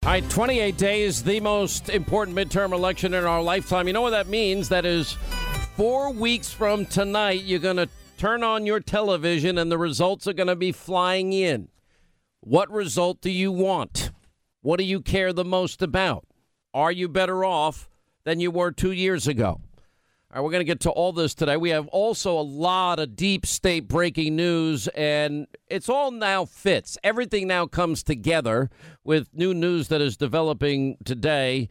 All right, 28 days, the most important midterm election in our lifetime. You know what that means? That is 4 weeks from tonight, you're going to turn on your television and the results are going to be flying in. What result do you want? What do you care the most about? Are you better off than you were 2 years ago? All right, we're going to get to all this today. We have also a lot of deep state breaking news, and it's all now fits. Everything now comes together with new news that is developing today.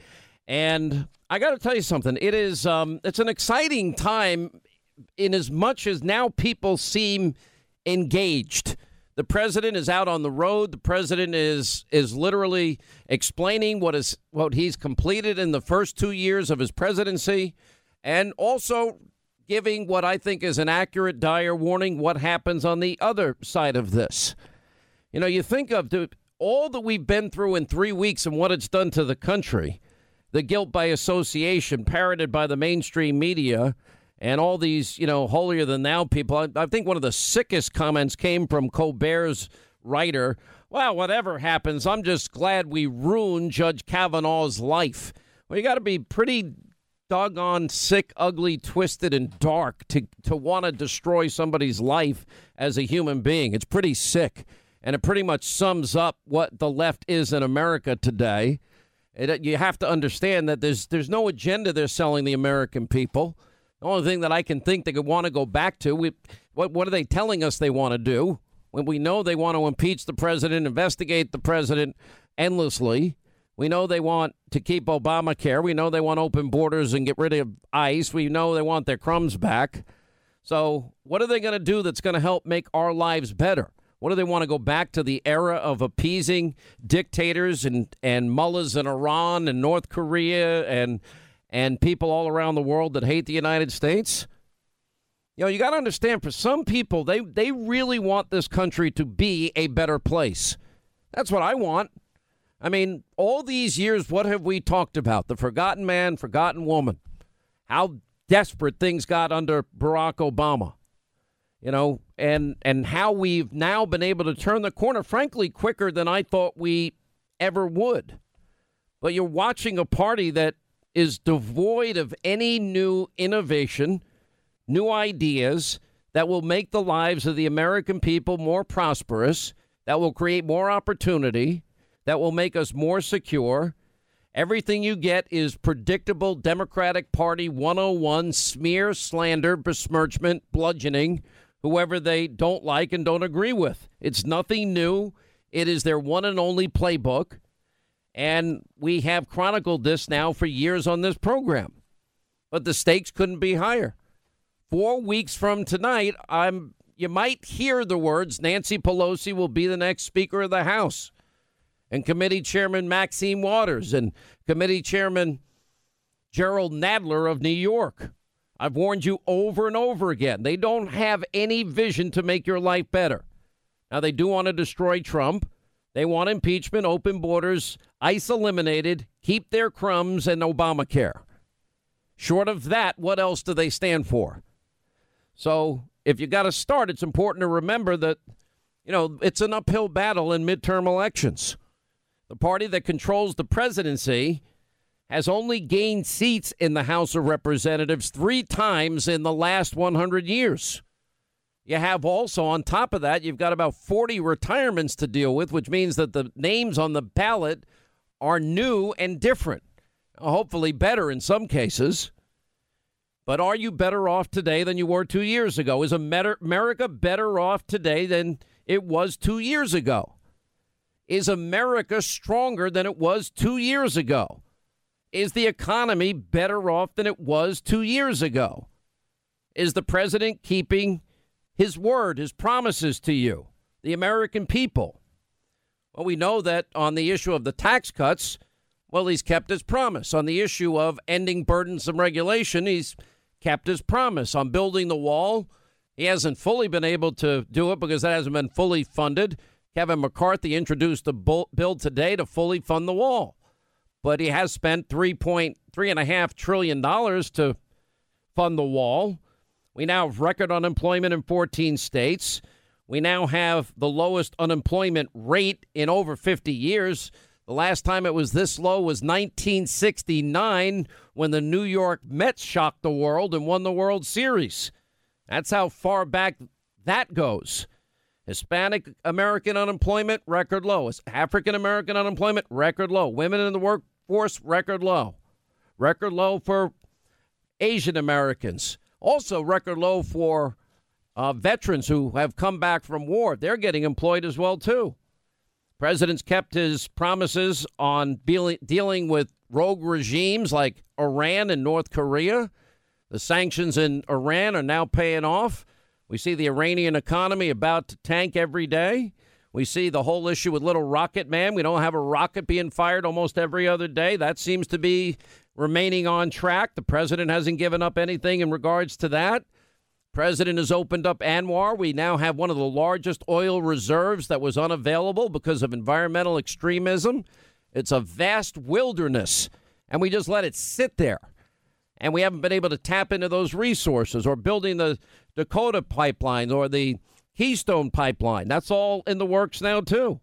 And I got to tell you something. It's an exciting time in as much as now people seem engaged. The president is out on the road. The president is literally explaining what he's completed in the first 2 years of his presidency. And also giving what I think is an accurate, dire warning what happens on the other side of this. You know, you think of all that we've been through in 3 weeks and what it's done to the country, the guilt by association parroted by the mainstream media and all these, holier-than-thou people. I think one of the sickest comments came from Colbert's writer. Well, whatever happens, I'm just glad we ruined Judge Kavanaugh's life. Well, you got to be pretty doggone sick, ugly, twisted, and dark to want to destroy somebody's life as a human being. It's pretty sick, and it pretty much sums up what the left is in America today. You have to understand that there's no agenda they're selling the American people. The only thing that I can think they could want to go back to, what are they telling us they want to do? When we know they want to impeach the president, investigate the president endlessly. We know they want to keep Obamacare. We know they want open borders and get rid of ICE. We know they want their crumbs back. So what are they going to do that's going to help make our lives better? What do they want to go back to the era of appeasing dictators and mullahs in Iran and North Korea and people all around the world that hate the United States? You know, you got to understand, for some people, they really want this country to be a better place. That's what I want. I mean, all these years, what have we talked about? The forgotten man, forgotten woman. How desperate things got under Barack Obama. You know, and how we've now been able to turn the corner, frankly, quicker than I thought we ever would. But you're watching a party that is devoid of any new innovation, new ideas that will make the lives of the American people more prosperous, that will create more opportunity, that will make us more secure. Everything you get is predictable Democratic Party 101, smear, slander, besmirchment, bludgeoning, whoever they don't like and don't agree with. It's nothing new. It is their one and only playbook. And we have chronicled this now for years on this program. But the stakes couldn't be higher. 4 weeks from tonight, you might hear the words, Nancy Pelosi will be the next Speaker of the House. And Committee Chairman Maxine Waters and Committee Chairman Gerald Nadler of New York. I've warned you over and over again. They don't have any vision to make your life better. Now, they do want to destroy Trump. They want impeachment, open borders, ICE eliminated, keep their crumbs, and Obamacare. Short of that, what else do they stand for? So if you got to start, it's important to remember that, it's an uphill battle in midterm elections. The party that controls the presidency has only gained seats in the House of Representatives 3 times in the last 100 years. You have also, on top of that, you've got about 40 retirements to deal with, which means that the names on the ballot are new and different, hopefully better in some cases. But are you better off today than you were 2 years ago? Is America better off today than it was 2 years ago? Is America stronger than it was 2 years ago? Is the economy better off than it was 2 years ago? Is the president keeping his word, his promises to you, the American people? Well, we know that on the issue of the tax cuts, he's kept his promise. On the issue of ending burdensome regulation, he's kept his promise. On building the wall, he hasn't fully been able to do it because that hasn't been fully funded. Kevin McCarthy introduced a bill today to fully fund the wall. But he has spent $3.5 trillion to fund the wall. We now have record unemployment in 14 states. We now have the lowest unemployment rate in over 50 years. The last time it was this low was 1969 when the New York Mets shocked the world and won the World Series. That's how far back that goes. Hispanic American unemployment, record low. African American unemployment, record low. Women in the workforce, record low. Record low for Asian Americans. Also record low for veterans who have come back from war. They're getting employed as well, too. President's kept his promises on dealing with rogue regimes like Iran and North Korea. The sanctions in Iran are now paying off. We see the Iranian economy about to tank every day. We see the whole issue with Little Rocket Man. We don't have a rocket being fired almost every other day. That seems to be remaining on track. The president hasn't given up anything in regards to that. President has opened up ANWR. We now have one of the largest oil reserves that was unavailable because of environmental extremism. It's a vast wilderness, and we just let it sit there. And we haven't been able to tap into those resources or building the Dakota pipeline or the Keystone pipeline. That's all in the works now, too.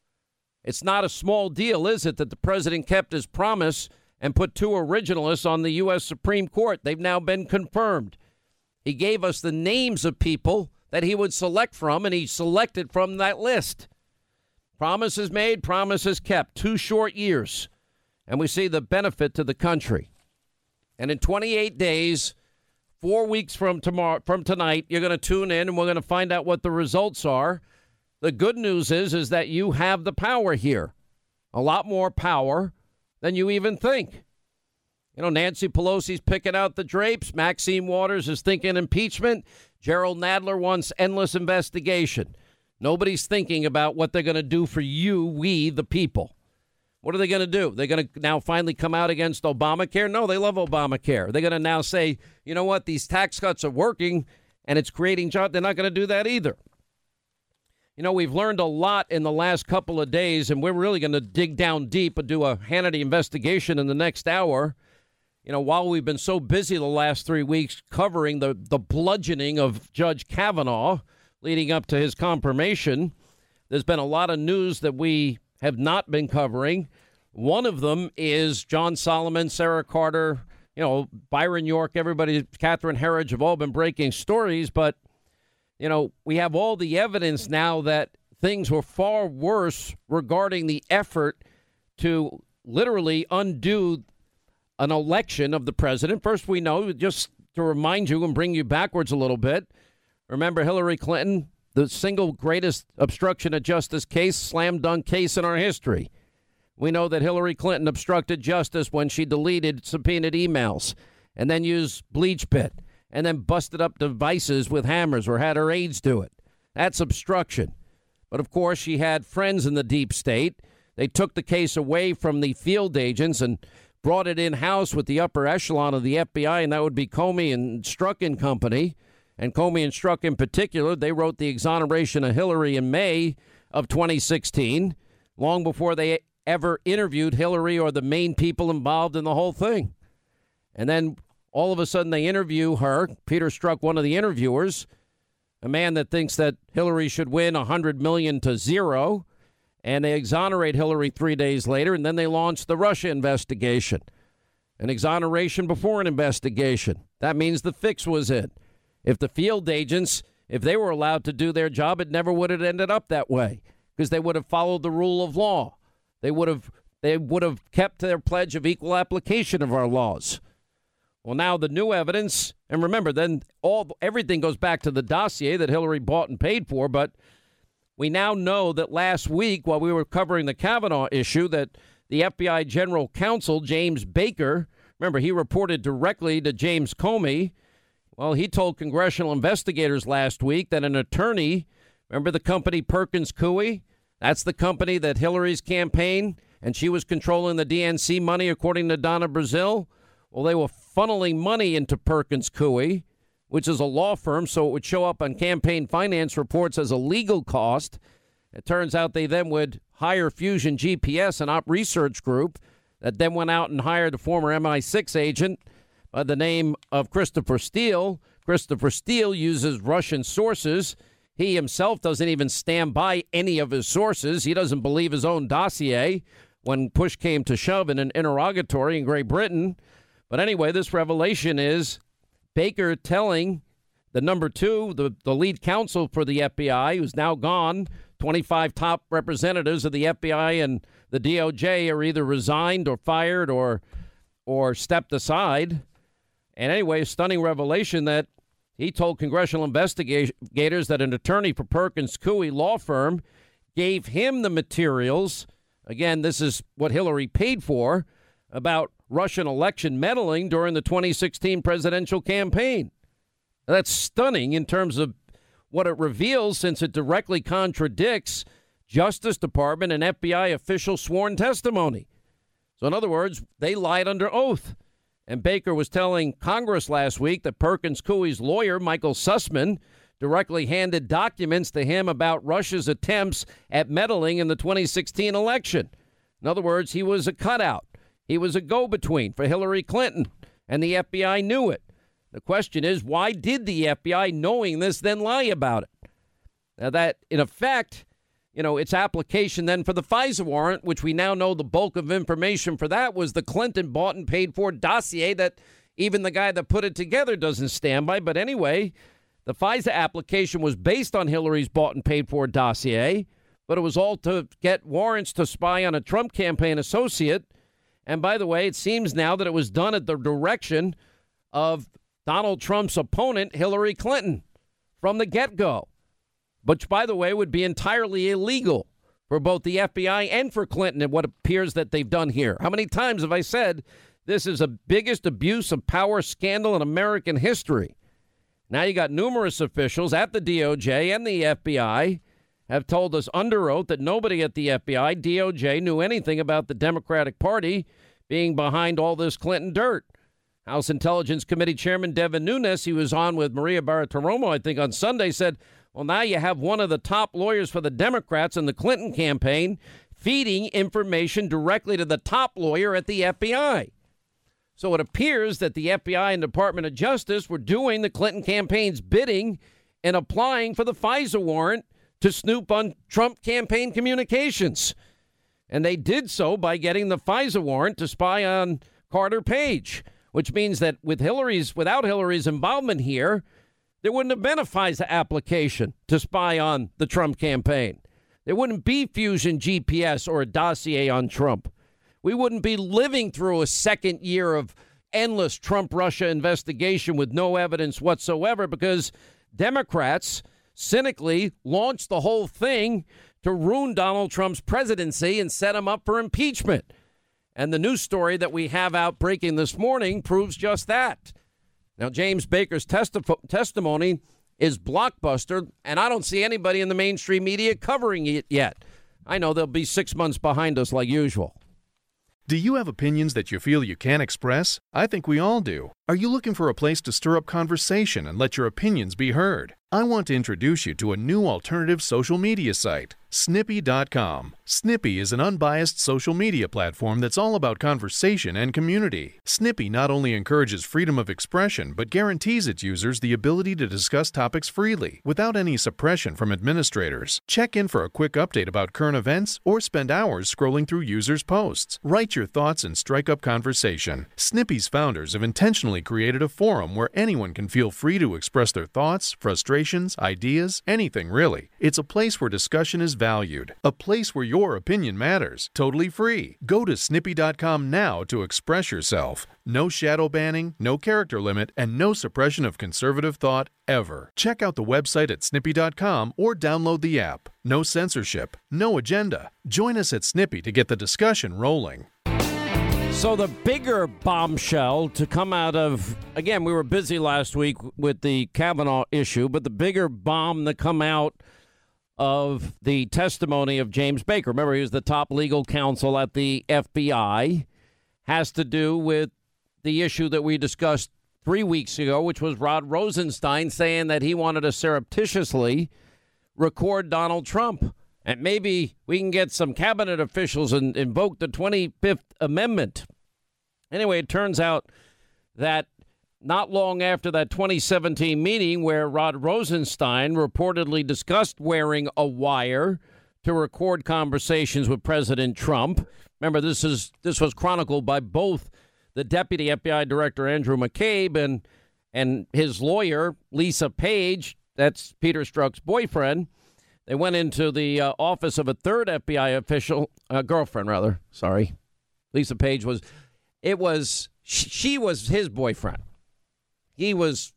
It's not a small deal, is it, that the president kept his promise and put 2 originalists on the U.S. Supreme Court. They've now been confirmed. He gave us the names of people that he would select from, and he selected from that list. Promises made, promises kept. 2 short years, and we see the benefit to the country. And in 28 days, 4 weeks from tonight, you're going to tune in and we're going to find out what the results are. The good news is that you have the power here, a lot more power than you even think. You know, Nancy Pelosi's picking out the drapes. Maxine Waters is thinking impeachment. Gerald Nadler wants endless investigation. Nobody's thinking about what they're going to do for you, we, the people. What are they going to do? They're going to now finally come out against Obamacare? No, they love Obamacare. They're going to now say, you know what, these tax cuts are working and it's creating jobs. They're not going to do that either. You know, we've learned a lot in the last couple of days, and we're really going to dig down deep and do a Hannity investigation in the next hour. You know, while we've been so busy the last 3 weeks covering the bludgeoning of Judge Kavanaugh leading up to his confirmation, there's been a lot of news that we have not been covering. One of them is John Solomon, Sarah Carter, you know, Byron York, everybody, Catherine Herridge have all been breaking stories. But, you know, we have all the evidence now that things were far worse regarding the effort to literally undo an election of the president. First, we know, just to remind you and bring you backwards a little bit, remember Hillary Clinton, the single greatest obstruction of justice case, slam dunk case in our history. We know that Hillary Clinton obstructed justice when she deleted subpoenaed emails and then used BleachBit and then busted up devices with hammers or had her aides do it. That's obstruction. But, of course, she had friends in the deep state. They took the case away from the field agents and brought it in-house with the upper echelon of the FBI, and that would be Comey and Strzok and Company. And Comey and Strzok in particular, they wrote the exoneration of Hillary in May of 2016, long before they ever interviewed Hillary or the main people involved in the whole thing. And then all of a sudden they interview her, Peter Strzok, one of the interviewers, a man that thinks that Hillary should win $100 million to zero, and they exonerate Hillary 3 days later, and then they launch the Russia investigation. An exoneration before an investigation. That means the fix was in. If the field agents, if they were allowed to do their job, it never would have ended up that way because they would have followed the rule of law. They would have kept their pledge of equal application of our laws. Well, now the new evidence, and remember, then everything goes back to the dossier that Hillary bought and paid for, but we now know that last week, while we were covering the Kavanaugh issue, that the FBI General Counsel, James Baker, remember, he reported directly to James Comey. Well, he told congressional investigators last week that an attorney, remember the company Perkins Coie? That's the company that Hillary's campaign, and she was controlling the DNC money, according to Donna Brazile. Well, they were funneling money into Perkins Coie, which is a law firm, so it would show up on campaign finance reports as a legal cost. It turns out they then would hire Fusion GPS, an op research group, that then went out and hired a former MI6 agent by the name of Christopher Steele. Christopher Steele uses Russian sources. He himself doesn't even stand by any of his sources. He doesn't believe his own dossier. when push came to shove in an interrogatory in Great Britain. But anyway, this revelation is Baker telling the number two, the lead counsel for the FBI, who's now gone, 25 top representatives of the FBI and the DOJ are either resigned or fired or stepped aside. And anyway, a stunning revelation that he told congressional investigators that an attorney for Perkins Coie law firm gave him the materials. Again, this is what Hillary paid for, about Russian election meddling during the 2016 presidential campaign. That's stunning in terms of what it reveals, since it directly contradicts Justice Department and FBI official sworn testimony. So in other words, they lied under oath. And Baker was telling Congress last week that Perkins Coie's lawyer, Michael Sussman, directly handed documents to him about Russia's attempts at meddling in the 2016 election. In other words, he was a cutout. He was a go-between for Hillary Clinton, and the FBI knew it. The question is, why did the FBI, knowing this, then lie about it? Now that, in effect, its application then for the FISA warrant, which we now know the bulk of information for that was the Clinton bought and paid for dossier that even the guy that put it together doesn't stand by. But anyway, the FISA application was based on Hillary's bought and paid for dossier, but it was all to get warrants to spy on a Trump campaign associate. And by the way, it seems now that it was done at the direction of Donald Trump's opponent, Hillary Clinton, from the get-go, which, by the way, would be entirely illegal for both the FBI and for Clinton and what appears that they've done here. How many times have I said this is the biggest abuse of power scandal in American history? Now you got numerous officials at the DOJ and the FBI have told us under oath that nobody at the FBI, DOJ, knew anything about the Democratic Party being behind all this Clinton dirt. House Intelligence Committee Chairman Devin Nunes, he was on with Maria Bartiromo, I think, on Sunday, said, well, now you have one of the top lawyers for the Democrats in the Clinton campaign feeding information directly to the top lawyer at the FBI. So it appears that the FBI and Department of Justice were doing the Clinton campaign's bidding and applying for the FISA warrant to snoop on Trump campaign communications. And they did so by getting the FISA warrant to spy on Carter Page, which means that without Hillary's involvement here, there wouldn't have been a FISA application to spy on the Trump campaign. There wouldn't be Fusion GPS or a dossier on Trump. We wouldn't be living through a second year of endless Trump-Russia investigation with no evidence whatsoever, because Democrats cynically launched the whole thing to ruin Donald Trump's presidency and set him up for impeachment. And the news story that we have out breaking this morning proves just that. Now, James Baker's testimony is blockbuster, and I don't see anybody in the mainstream media covering it yet. I know they'll be 6 months behind us like usual. Do you have opinions that you feel you can't express? I think we all do. Are you looking for a place to stir up conversation and let your opinions be heard? I want to introduce you to a new alternative social media site, Snippy.com. Snippy is an unbiased social media platform that's all about conversation and community. Snippy not only encourages freedom of expression, but guarantees its users the ability to discuss topics freely, without any suppression from administrators. Check in for a quick update about current events, or spend hours scrolling through users' posts. Write your thoughts and strike up conversation. Snippy's founders have intentionally created a forum where anyone can feel free to express their thoughts, frustrations, ideas, anything really. It's a place where discussion is valued. A place where your opinion matters. Totally free. Go to Snippy.com now to express yourself. No shadow banning, no character limit, and no suppression of conservative thought ever. Check out the website at Snippy.com or download the app. No censorship, no agenda. Join us at Snippy to get the discussion rolling. So the bigger bombshell to come out of, again, we were busy last week with the Kavanaugh issue, but the bigger bomb to come out of the testimony of James Baker, remember he was the top legal counsel at the FBI, has to do with the issue that we discussed 3 weeks ago, which was Rod Rosenstein saying that he wanted to surreptitiously record Donald Trump. And maybe we can get some cabinet officials and invoke the 25th Amendment. Anyway, it turns out that not long after that 2017 meeting where Rod Rosenstein reportedly discussed wearing a wire to record conversations with President Trump. Remember, this was chronicled by both the Deputy FBI Director Andrew McCabe and his lawyer, Lisa Page. That's Peter Strzok's boyfriend. They went into the office of a third FBI official, girlfriend rather. Sorry, Lisa Page she was his boyfriend. She was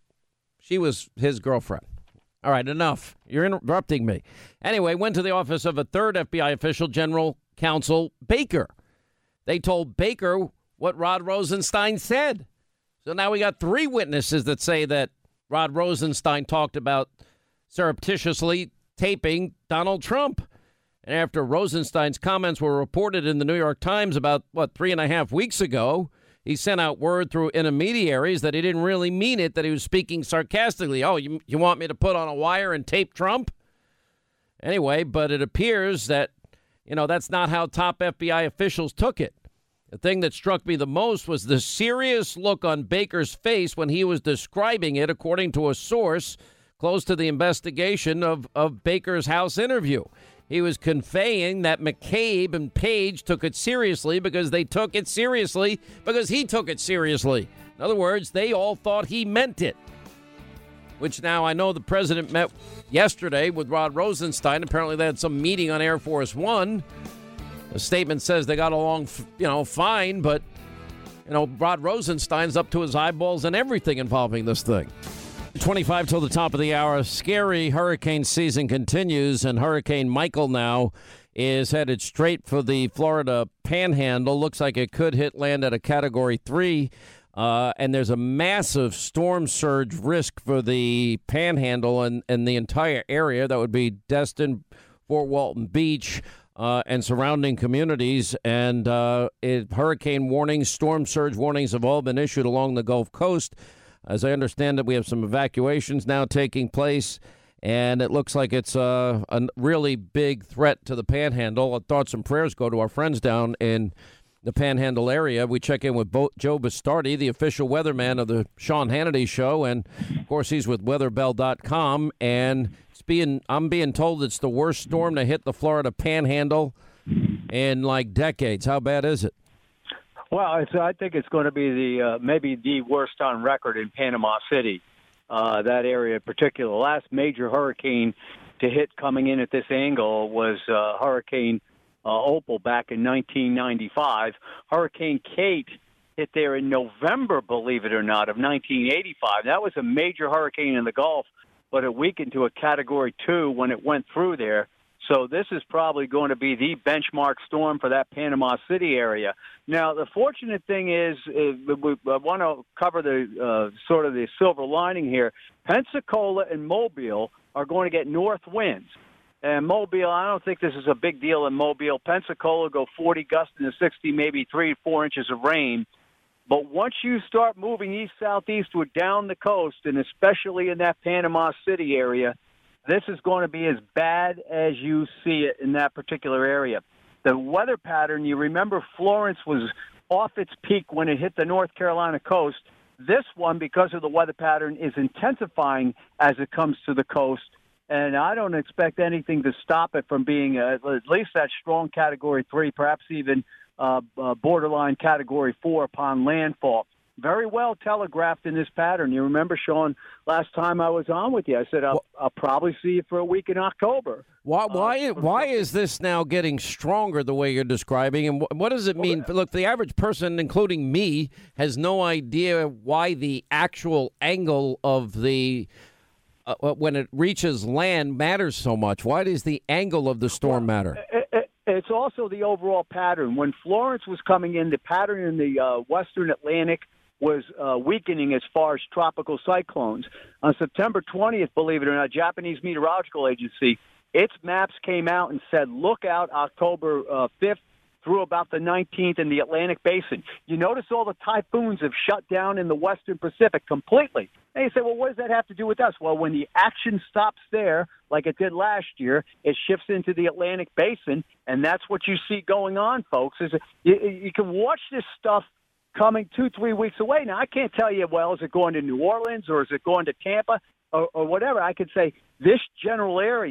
his girlfriend. All right, enough. You're interrupting me. Anyway, went to the office of a third FBI official, General Counsel Baker. They told Baker what Rod Rosenstein said. So now we got three witnesses that say that Rod Rosenstein talked about surreptitiously taping Donald Trump. And after Rosenstein's comments were reported in the New York Times about, 3.5 weeks ago, he sent out word through intermediaries that he didn't really mean it, that he was speaking sarcastically. Oh, you want me to put on a wire and tape Trump? Anyway, but it appears that, that's not how top FBI officials took it. The thing that struck me the most was the serious look on Baker's face when he was describing it, according to a source close to the investigation of Baker's House interview. He was conveying that McCabe and Page took it seriously because they took it seriously because he took it seriously. In other words, they all thought he meant it. Which now I know the president met yesterday with Rod Rosenstein. Apparently they had some meeting on Air Force One. The statement says they got along, fine, but, Rod Rosenstein's up to his eyeballs in everything involving this thing. 25 till the top of the hour. Scary hurricane season continues, and Hurricane Michael now is headed straight for the Florida Panhandle. Looks like it could hit land at a Category 3, and there's a massive storm surge risk for the Panhandle and the entire area. That would be Destin, Fort Walton Beach, and surrounding communities. And hurricane warnings, storm surge warnings have all been issued along the Gulf Coast. As I understand it, we have some evacuations now taking place, and it looks like it's a really big threat to the Panhandle. Our thoughts and prayers go to our friends down in the Panhandle area. We check in with Joe Bastardi, the official weatherman of the Sean Hannity Show, and, of course, he's with weatherbell.com, and I'm being told it's the worst storm to hit the Florida Panhandle in, decades. How bad is it? Well, I think it's going to be maybe the worst on record in Panama City, that area in particular. The last major hurricane to hit coming in at this angle was Hurricane Opal back in 1995. Hurricane Kate hit there in November, believe it or not, of 1985. That was a major hurricane in the Gulf, but it weakened to a Category 2 when it went through there. So this is probably going to be the benchmark storm for that Panama City area. Now, the fortunate thing is, I want to cover the sort of the silver lining here. Pensacola and Mobile are going to get north winds. And Mobile, I don't think this is a big deal in Mobile. Pensacola go 40 gusts into 60, maybe 3 to 4 inches of rain. But once you start moving east-southeastward down the coast, and especially in that Panama City area, this is going to be as bad as you see it in that particular area. The weather pattern, you remember Florence was off its peak when it hit the North Carolina coast. This one, because of the weather pattern, is intensifying as it comes to the coast. And I don't expect anything to stop it from being at least that strong Category 3, perhaps even borderline Category 4 upon landfall. Very well telegraphed in this pattern. You remember, Sean, last time I was on with you, I said I'll probably see you for a week in October. Why is this now getting stronger the way you're describing? And what does it mean? Look, the average person, including me, has no idea why the actual angle of the when it reaches land matters so much. Why does the angle of the storm matter? It's also the overall pattern. When Florence was coming in, the pattern in the western Atlantic was weakening as far as tropical cyclones. On September 20th, believe it or not, Japanese Meteorological Agency, its maps came out and said, look out October 5th through about the 19th in the Atlantic Basin. You notice all the typhoons have shut down in the Western Pacific completely. And you say, well, what does that have to do with us? Well, when the action stops there, like it did last year, it shifts into the Atlantic Basin, and that's what you see going on, folks. Is you can watch this stuff coming 2-3 weeks away. Now, I can't tell you, well, is it going to New Orleans or is it going to Tampa or whatever. I could say this general area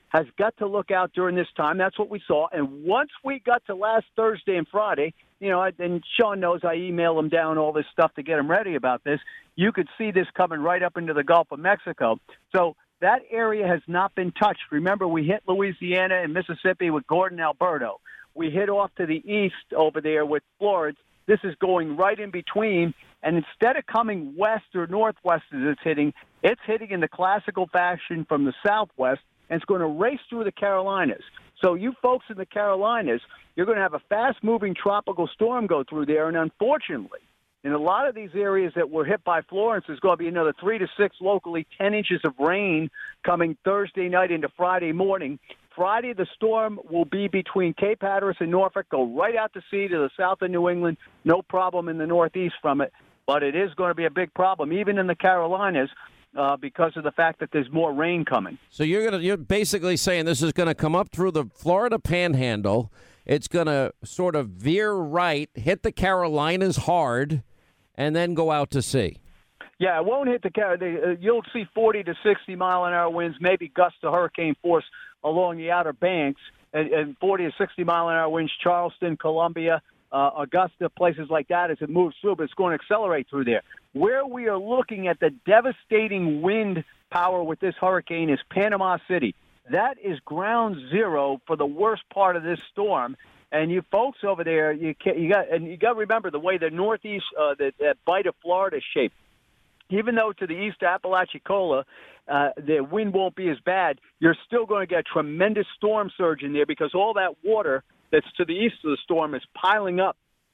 has got to look out during this time. That's what we saw. And once we got to last Thursday and Friday, and Sean knows I email him down all this stuff to get him ready about this, you could see this coming right up into the Gulf of Mexico. So that area has not been touched. Remember, we hit Louisiana and Mississippi with Gordon Alberto. We hit off to the east over there with Florence. This is going right in between, and instead of coming west or northwest as it's hitting in the classical fashion from the southwest, and it's going to race through the Carolinas. So you folks in the Carolinas, you're going to have a fast-moving tropical storm go through there, and unfortunately, in a lot of these areas that were hit by Florence, there's going to be another 3 to 6, locally 10 inches of rain coming Thursday night into Friday morning. Friday, the storm will be between Cape Hatteras and Norfolk, go right out to sea to the south of New England. No problem in the northeast from it, but it is going to be a big problem, even in the Carolinas, because of the fact that there's more rain coming. So you're basically saying this is going to come up through the Florida Panhandle. It's going to sort of veer right, hit the Carolinas hard, and then go out to sea. Yeah, it won't hit the Carolinas. You'll see 40 to 60 mile-an-hour winds, maybe gusts to hurricane force along the Outer Banks, and 40 to 60 mile-an-hour winds, Charleston, Columbia, Augusta, places like that as it moves through, but it's going to accelerate through there. Where we are looking at the devastating wind power with this hurricane is Panama City. That is ground zero for the worst part of this storm. And you folks over there, you got to remember the way the northeast, that bight of Florida is shaped. Even though to the east Apalachicola, the wind won't be as bad, you're still going to get tremendous storm surge in there because all that water that's to the east of the storm is piling up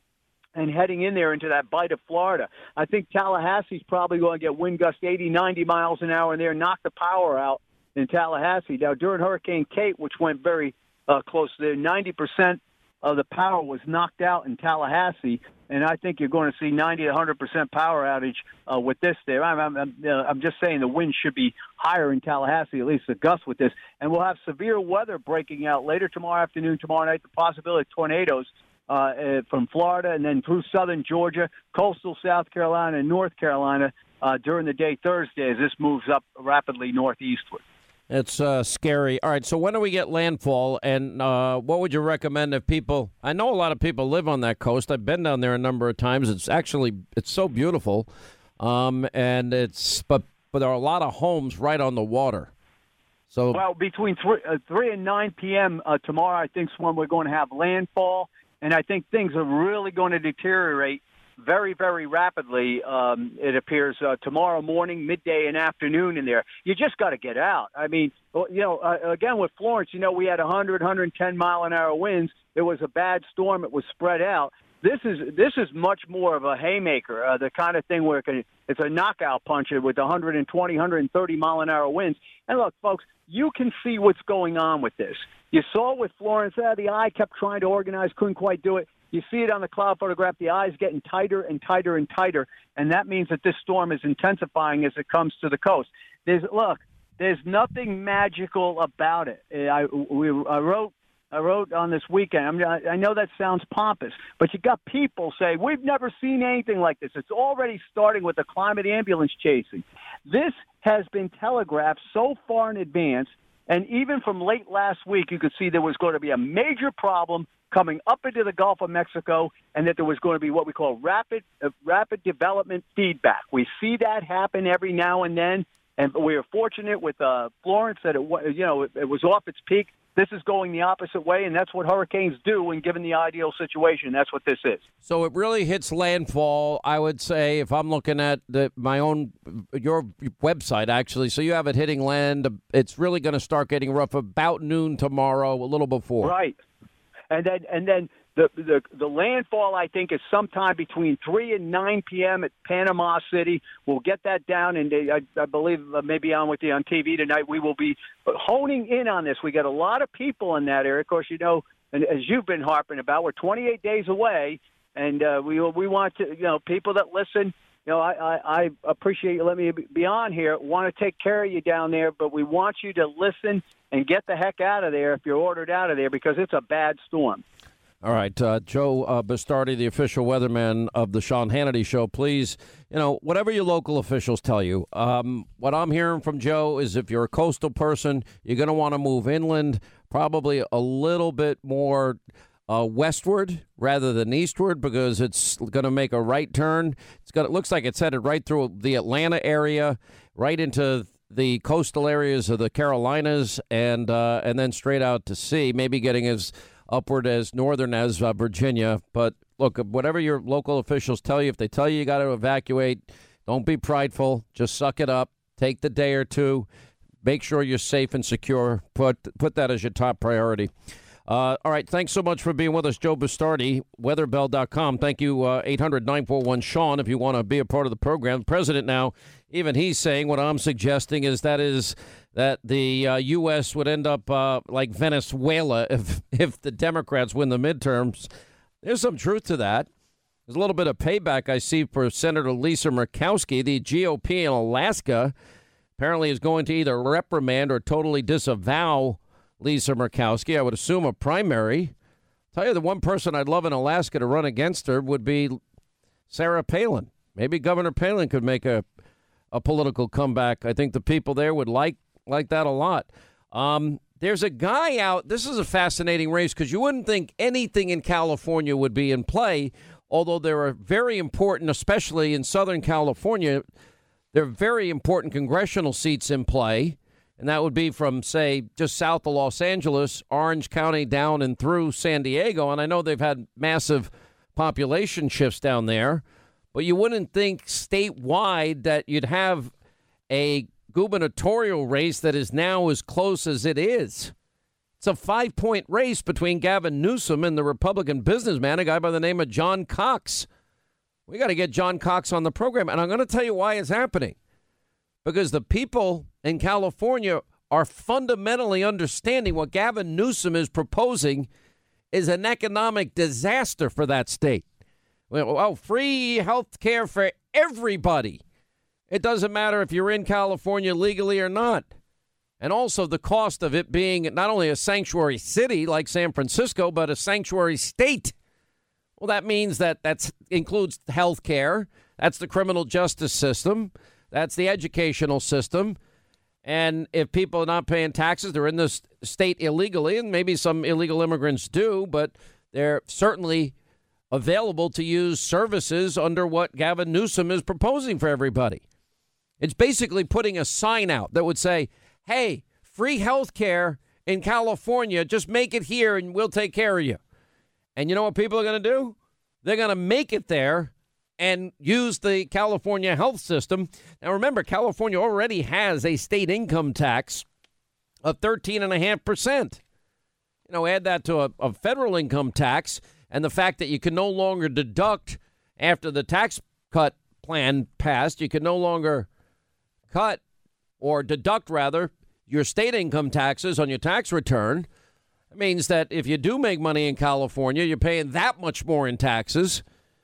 and heading in there into that bight of Florida. I think Tallahassee's probably going to get wind gusts 80, 90 miles an hour in there, knock the power out in Tallahassee. Now, during Hurricane Kate, which went very close there, 90% of the power was knocked out in Tallahassee, and I think you're going to see 90 to 100% power outage with this there. I'm just saying the wind should be higher in Tallahassee, at least the gusts with this. And we'll have severe weather breaking out later tomorrow afternoon, tomorrow night, the possibility of tornadoes from Florida and then through southern Georgia, coastal South Carolina, and North Carolina during the day Thursday as this moves up rapidly northeastward. It's scary. All right, so when do we get landfall, and what would you recommend if people – I know a lot of people live on that coast. I've been down there a number of times. It's so beautiful, but there are a lot of homes right on the water. So well, between 3 and 9 p.m. Tomorrow, I think is when we're going to have landfall, and I think things are really going to deteriorate very, very rapidly, it appears, tomorrow morning, midday, and afternoon in there. You just got to get out. I mean, again, with Florence, we had 100, 110 mile-an-hour winds. It was a bad storm. It was spread out. This is much more of a haymaker, the kind of thing where it's a knockout punch with 120, 130 mile-an-hour winds. And look, folks, you can see what's going on with this. You saw with Florence, the eye kept trying to organize, couldn't quite do it. You see it on the cloud photograph, the eye's getting tighter and tighter and tighter, and that means that this storm is intensifying as it comes to the coast. There's nothing magical about it. I wrote on this weekend, I know that sounds pompous, but you got people say, we've never seen anything like this. It's already starting with the climate ambulance chasing. This has been telegraphed so far in advance, and even from late last week, you could see there was going to be a major problem coming up into the Gulf of Mexico, and that there was going to be what we call rapid development feedback. We see that happen every now and then, and we are fortunate with Florence that it was off its peak. This is going the opposite way, and that's what hurricanes do when given the ideal situation. That's what this is. So it really hits landfall, I would say, if I'm looking at your website, actually. So you have it hitting land. It's really going to start getting rough about noon tomorrow, a little before. Right. And then the landfall, I think, is sometime between 3 and 9 p.m. at Panama City. We'll get that down, and I believe maybe on with you on TV tonight. We will be honing in on this. We got a lot of people in that area. Of course, and as you've been harping about, we're 28 days away, and we want to, people that listen. I appreciate you letting me be on here. Want to take care of you down there, but we want you to listen and get the heck out of there if you're ordered out of there because it's a bad storm. All right, Joe Bastardi, the official weatherman of the Sean Hannity Show, please, whatever your local officials tell you, what I'm hearing from Joe is if you're a coastal person, you're going to want to move inland, probably a little bit more westward rather than eastward, because it's going to make a right turn. It looks like it's headed right through the Atlanta area, right into the coastal areas of the Carolinas, and then straight out to sea, maybe getting as upward as northern as Virginia. But look, whatever your local officials tell you, if they tell you got to evacuate, don't be prideful. Just suck it up. Take the day or two. Make sure you're safe and secure. Put that as your top priority. All right, thanks so much for being with us, Joe Bastardi, weatherbell.com. Thank you, 800-941-SEAN, if you want to be a part of the program. The president now, even he's saying what I'm suggesting is that the U.S. would end up like Venezuela if the Democrats win the midterms. There's some truth to that. There's a little bit of payback I see for Senator Lisa Murkowski. The GOP in Alaska apparently is going to either reprimand or totally disavow Lisa Murkowski. I would assume a primary. Tell you, the one person I'd love in Alaska to run against her would be Sarah Palin. Maybe Governor Palin could make a political comeback. I think the people there would like that a lot. There's a guy out. This is a fascinating race because you wouldn't think anything in California would be in play, although there are very important, especially in Southern California, there are very important congressional seats in play. And that would be from, say, just south of Los Angeles, Orange County down and through San Diego. And I know they've had massive population shifts down there. But you wouldn't think statewide that you'd have a gubernatorial race that is now as close as it is. It's a 5-point race between Gavin Newsom and the Republican businessman, a guy by the name of John Cox. We got to get John Cox on the program. And I'm going to tell you why it's happening. Because the people in California are fundamentally understanding what Gavin Newsom is proposing is an economic disaster for that state. Well, free health care for everybody. It doesn't matter if you're in California legally or not. And also the cost of it being not only a sanctuary city like San Francisco, but a sanctuary state. Well, that means that includes health care. That's the criminal justice system. That's the educational system. And if people are not paying taxes, they're in this state illegally, and maybe some illegal immigrants do, but they're certainly available to use services under what Gavin Newsom is proposing for everybody. It's basically putting a sign out that would say, hey, free health care in California, just make it here and we'll take care of you. And you know what people are going to do? They're going to make it there and use the California health system. Now, remember, California already has a state income tax of 13.5%. Add that to a federal income tax and the fact that you can no longer deduct after the tax cut plan passed. You can no longer cut or deduct, rather, your state income taxes on your tax return. It means that if you do make money in California, you're paying that much more in taxes.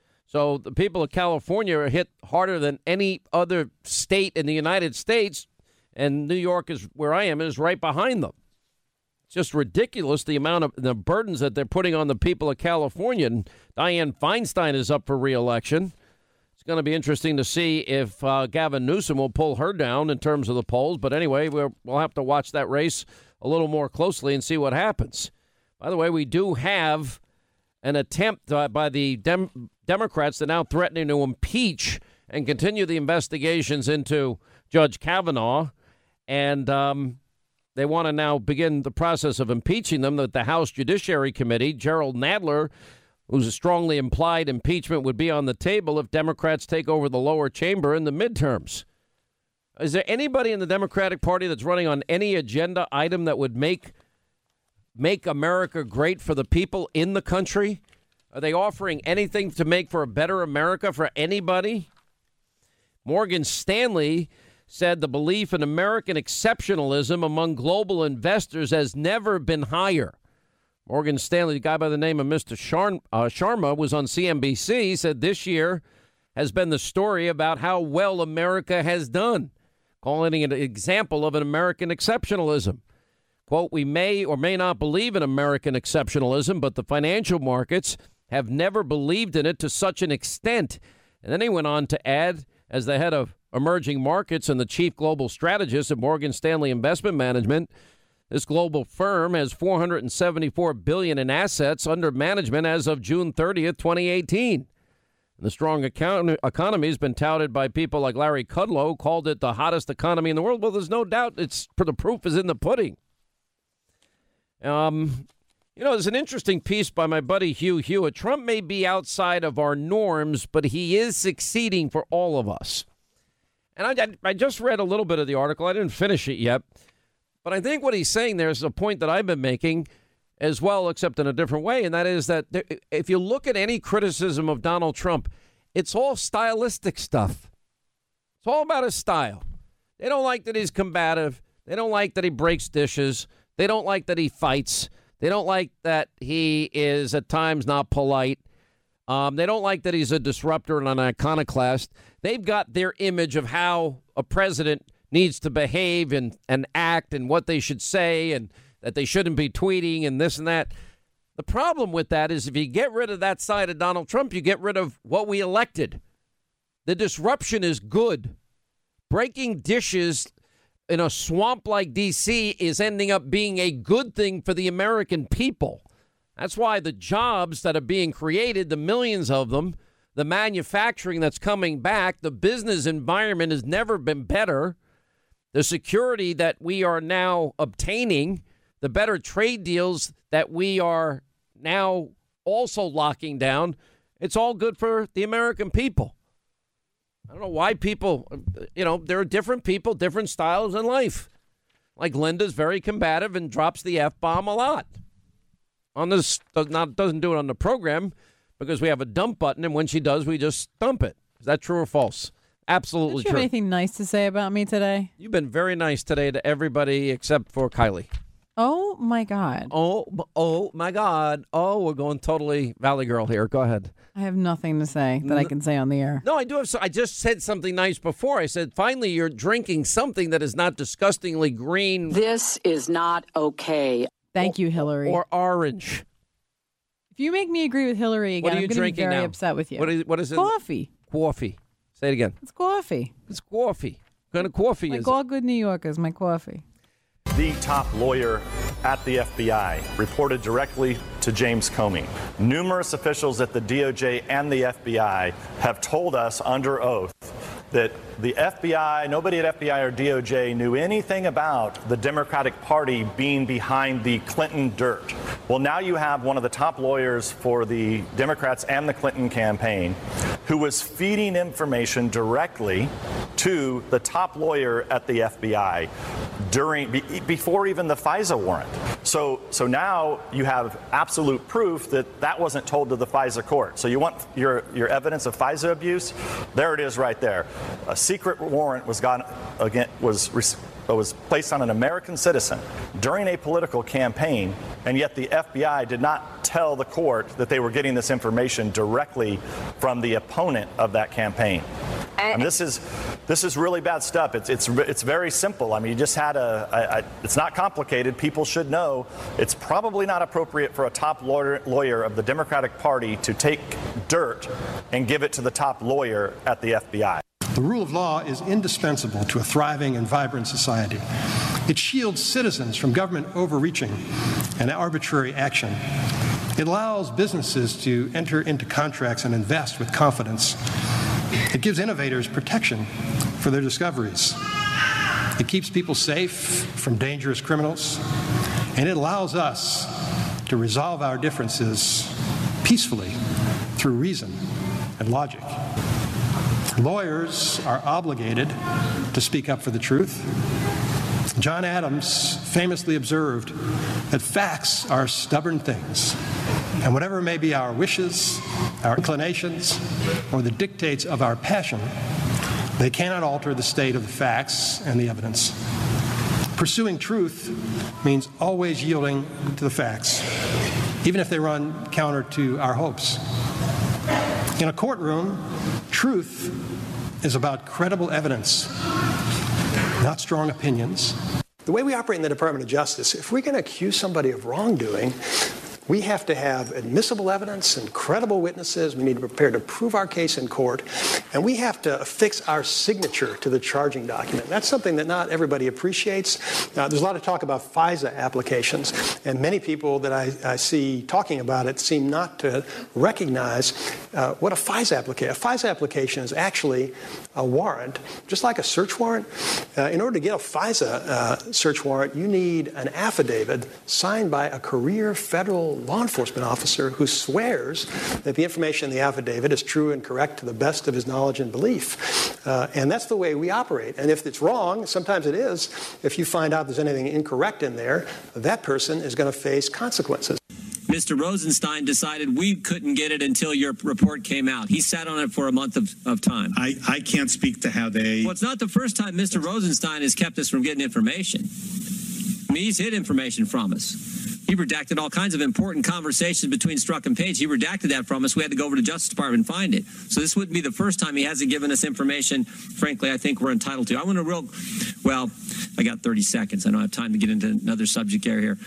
So the people of California are hit harder than any other state in the United States, and New York is where I am, is right behind them. It's just ridiculous the amount of the burdens that they're putting on the people of California. And Dianne Feinstein is up for re-election. It's going to be interesting to see if Gavin Newsom will pull her down in terms of the polls. But anyway, we'll have to watch that race a little more closely and see what happens. By the way, we do have an attempt by the Democrats that are now threatening to impeach and continue the investigations into Judge Kavanaugh. And they want to now begin the process of impeaching them. That the House Judiciary Committee, Gerald Nadler, who's strongly implied impeachment would be on the table if Democrats take over the lower chamber in the midterms. Is there anybody in the Democratic Party that's running on any agenda item that would make America great for the people in the country? Are they offering anything to make for a better America for anybody? Morgan Stanley said the belief in American exceptionalism among global investors has never been higher. Morgan Stanley, the guy by the name of Mr. Sharma, was on CNBC. He said this year has been the story about how well America has done, calling it an example of an American exceptionalism. Quote, we may or may not believe in American exceptionalism, but the financial markets have never believed in it to such an extent. And then he went on to add, as the head of emerging markets and the chief global strategist at Morgan Stanley Investment Management, this global firm has $474 billion in assets under management as of June 30th, 2018. The strong economy has been touted by people like Larry Kudlow, called it the hottest economy in the world. Well, there's no doubt the proof is in the pudding. There's an interesting piece by my buddy Hugh Hewitt. Trump may be outside of our norms, but he is succeeding for all of us. And I just read a little bit of the article. I didn't finish it yet. But I think what he's saying there is a point that I've been making as well, except in a different way. And that is that if you look at any criticism of Donald Trump, it's all stylistic stuff. It's all about his style. They don't like that he's combative. They don't like that he breaks dishes. They don't like that he fights. They don't like that he is at times not polite. They don't like that he's a disruptor and an iconoclast. They've got their image of how a president needs to behave and act and what they should say and that they shouldn't be tweeting and this and that. The problem with that is if you get rid of that side of Donald Trump, you get rid of what we elected. The disruption is good. Breaking dishes in a swamp like D.C. is ending up being a good thing for the American people. That's why the jobs that are being created, the millions of them, the manufacturing that's coming back, the business environment has never been better. The security that we are now obtaining, the better trade deals that we are now also locking down, it's all good for the American people. I don't know why people, there are different people, different styles in life. Like Linda's very combative and drops the F-bomb a lot. On this, doesn't do it on the program because we have a dump button, and when she does, we just dump it. Is that true or false? Absolutely true. Do you have anything nice to say about me today? You've been very nice today to everybody except for Kylie. Oh, my God. Oh, my God. Oh, we're going totally Valley Girl here. Go ahead. I have nothing to say that I can say on the air. No, I do have. I just said something nice before. I said, finally, you're drinking something that is not disgustingly green. This is not okay. Thank you, Hillary. Or orange. If you make me agree with Hillary again, I'm going to be very upset with you. What is it? Coffee. Coffee. Say it again. It's coffee. It's coffee. What kind of coffee is it? Like all good New Yorkers, my coffee. The top lawyer at the FBI reported directly to James Comey. Numerous officials at the DOJ and the FBI have told us under oath that the FBI, nobody at FBI or DOJ knew anything about the Democratic Party being behind the Clinton dirt. Well, now you have one of the top lawyers for the Democrats and the Clinton campaign who was feeding information directly to the top lawyer at the FBI before even the FISA warrant. So now you have absolute proof that wasn't told to the FISA court. So you want your evidence of FISA abuse? There it is right there. A secret warrant was placed on an American citizen during a political campaign, and yet the FBI did not tell the court that they were getting this information directly from the opponent of that campaign. And this is really bad stuff. It's very simple. I mean, you just had it's not complicated. People should know it's probably not appropriate for a top lawyer of the Democratic Party to take dirt and give it to the top lawyer at the FBI. The rule of law is indispensable to a thriving and vibrant society. It shields citizens from government overreaching and arbitrary action. It allows businesses to enter into contracts and invest with confidence. It gives innovators protection for their discoveries. It keeps people safe from dangerous criminals. And it allows us to resolve our differences peacefully through reason and logic. Lawyers are obligated to speak up for the truth. John Adams famously observed that facts are stubborn things, and whatever may be our wishes, our inclinations, or the dictates of our passion, they cannot alter the state of the facts and the evidence. Pursuing truth means always yielding to the facts, even if they run counter to our hopes. In a courtroom, truth is about credible evidence, not strong opinions. The way we operate in the Department of Justice, if we're going to accuse somebody of wrongdoing, we have to have admissible evidence and credible witnesses. We need to be prepared to prove our case in court. And we have to affix our signature to the charging document. That's something that not everybody appreciates. There's a lot of talk about FISA applications. And many people that I see talking about it seem not to recognize what a FISA application is. A FISA application is actually a warrant, just like a search warrant. In order to get a FISA search warrant, you need an affidavit signed by a career federal law enforcement officer who swears that the information in the affidavit is true and correct to the best of his knowledge and belief. And that's the way we operate. And if it's wrong, sometimes it is, if you find out there's anything incorrect in there, that person is going to face consequences. Mr. Rosenstein decided we couldn't get it until your report came out. He sat on it for a month of time. I can't speak to how they... Well, it's not the first time Mr. Rosenstein has kept us from getting information. I mean, he's hid information from us. He redacted all kinds of important conversations between Strzok and Page. He redacted that from us. We had to go over to the Justice Department and find it. So this wouldn't be the first time he hasn't given us information, frankly, I think we're entitled to. I want to I got 30 seconds. I don't have time to get into another subject area here.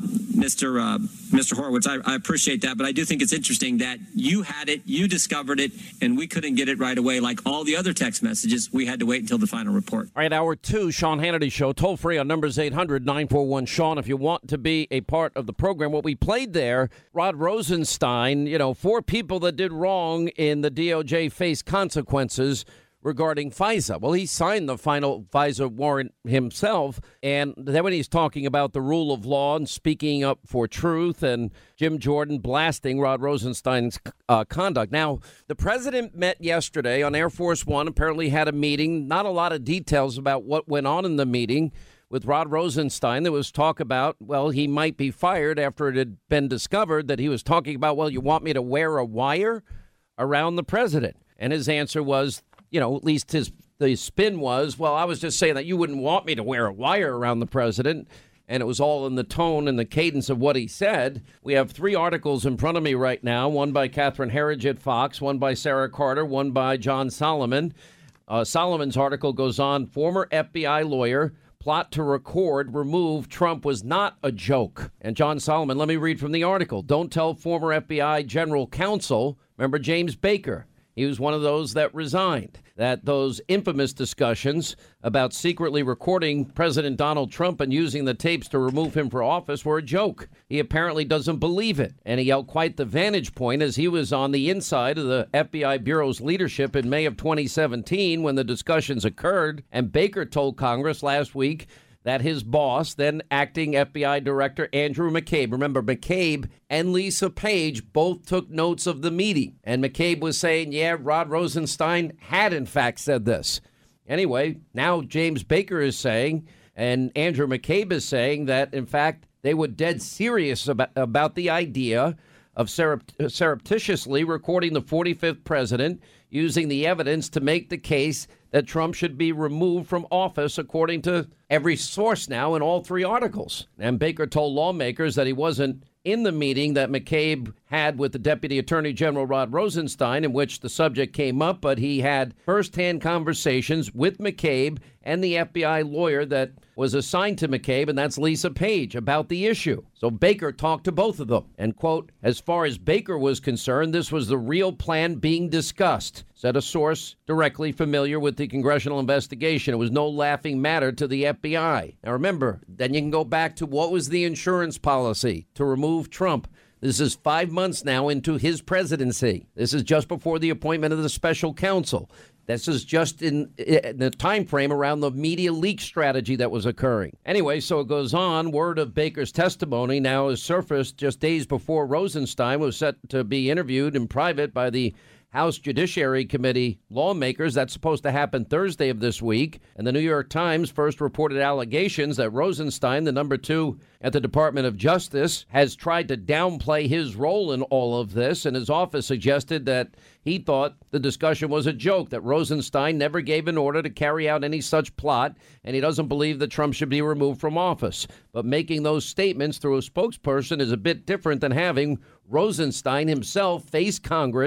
Mr. Horowitz, I appreciate that, but I do think it's interesting that you had it, you discovered it, and we couldn't get it right away. Like all the other text messages, we had to wait until the final report. All right, hour 2, Sean Hannity Show. Toll free on numbers 800-941-SEAN if you want to be a part of the program. What we played there, Rod Rosenstein, 4 people that did wrong in the DOJ face consequences regarding FISA. Well, he signed the final FISA warrant himself, and then when he's talking about the rule of law and speaking up for truth, and Jim Jordan blasting Rod Rosenstein's conduct. Now, the president met yesterday on Air Force One, apparently had a meeting, not a lot of details about what went on in the meeting with Rod Rosenstein. There was talk about, well, he might be fired after it had been discovered that he was talking about, well, you want me to wear a wire around the president? And his answer was, at least the spin was, well, I was just saying that you wouldn't want me to wear a wire around the president. And it was all in the tone and the cadence of what he said. We have 3 articles in front of me right now, one by Catherine Herridge at Fox, one by Sarah Carter, one by John Solomon. Solomon's article goes on, former FBI lawyer, plot to record, remove Trump was not a joke. And John Solomon, let me read from the article. Don't tell former FBI general counsel, remember James Baker, he was one of those that resigned, that those infamous discussions about secretly recording President Donald Trump and using the tapes to remove him for office were a joke. He apparently doesn't believe it. And he held quite the vantage point as he was on the inside of the FBI Bureau's leadership in May of 2017 when the discussions occurred. And Baker told Congress last week that his boss, then acting FBI Director Andrew McCabe, remember McCabe and Lisa Page both took notes of the meeting. And McCabe was saying, yeah, Rod Rosenstein had in fact said this. Anyway, now James Baker is saying, and Andrew McCabe is saying that, in fact, they were dead serious about the idea of surreptitiously recording the 45th president, using the evidence to make the case that Trump should be removed from office, according to every source now in all 3 articles. And Baker told lawmakers that he wasn't in the meeting that McCabe had with the Deputy Attorney General Rod Rosenstein, in which the subject came up, but he had firsthand conversations with McCabe and the FBI lawyer that was assigned to McCabe, and that's Lisa Page, about the issue. So Baker talked to both of them. And, quote, as far as Baker was concerned, this was the real plan being discussed, said a source directly familiar with the congressional investigation. It was no laughing matter to the FBI. Now, remember, then you can go back to what was the insurance policy to remove Trump. This is 5 months now into his presidency. This is just before the appointment of the special counsel. This is just in the time frame around the media leak strategy that was occurring. Anyway, so it goes on. Word of Baker's testimony now has surfaced just days before Rosenstein was set to be interviewed in private by the House Judiciary Committee lawmakers. That's supposed to happen Thursday of this week. And the New York Times first reported allegations that Rosenstein, the number 2 at the Department of Justice, has tried to downplay his role in all of this. And his office suggested that he thought the discussion was a joke, that Rosenstein never gave an order to carry out any such plot, and he doesn't believe that Trump should be removed from office. But making those statements through a spokesperson is a bit different than having Rosenstein himself face Congress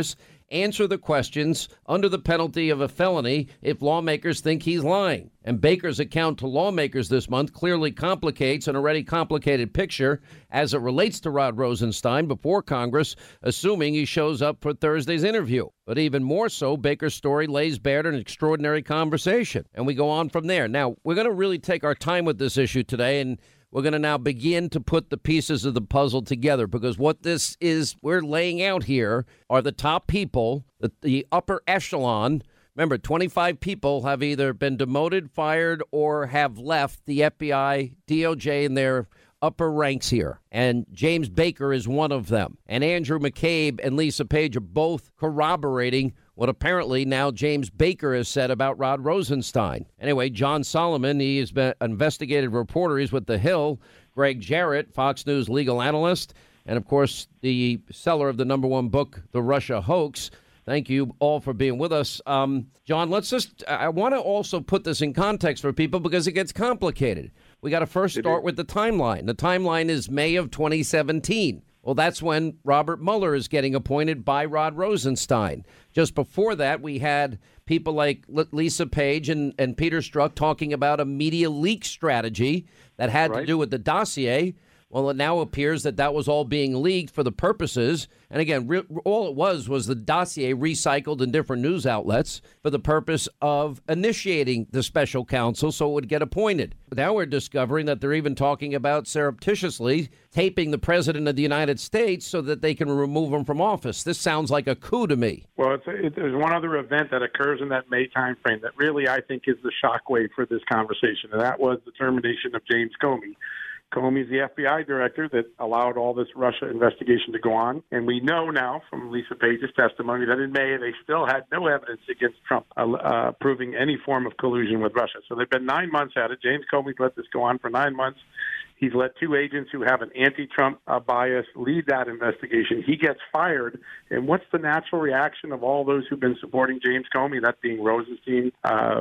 answer the questions under the penalty of a felony if lawmakers think he's lying. And Baker's account to lawmakers this month clearly complicates an already complicated picture as it relates to Rod Rosenstein before Congress, assuming he shows up for Thursday's interview. But even more so, Baker's story lays bare an extraordinary conversation. And we go on from there. Now, we're going to really take our time with this issue today, and we're going to now begin to put the pieces of the puzzle together, because what this is we're laying out here are the top people, the upper echelon. Remember, 25 people have either been demoted, fired, or have left the FBI, DOJ, in their upper ranks here. And James Baker is one of them. And Andrew McCabe and Lisa Page are both corroborating what apparently now James Baker has said about Rod Rosenstein. Anyway, John Solomon, he has been an investigative reporter. He's with The Hill. Greg Jarrett, Fox News legal analyst. And, of course, the seller of the #1 book, The Russia Hoax. Thank you all for being with us. John, I want to also put this in context for people because it gets complicated. We got to first start with the timeline. The timeline is May of 2017. Well, that's when Robert Mueller is getting appointed by Rod Rosenstein. Just before that, we had people like Lisa Page and Peter Strzok talking about a media leak strategy that had to do with the dossier. Well, it now appears that was all being leaked for the purposes. And again, all it was the dossier recycled in different news outlets for the purpose of initiating the special counsel so it would get appointed. Now we're discovering that they're even talking about surreptitiously taping the president of the United States so that they can remove him from office. This sounds like a coup to me. Well, there's one other event that occurs in that May timeframe that really, I think, is the shockwave for this conversation, and that was the termination of James Comey. Comey's the FBI director that allowed all this Russia investigation to go on. And we know now from Lisa Page's testimony that in May they still had no evidence against Trump proving any form of collusion with Russia. So they've been 9 months at it. James Comey's let this go on for 9 months. He's let two agents who have an anti-Trump bias lead that investigation. He gets fired. And what's the natural reaction of all those who've been supporting James Comey, that being Rosenstein,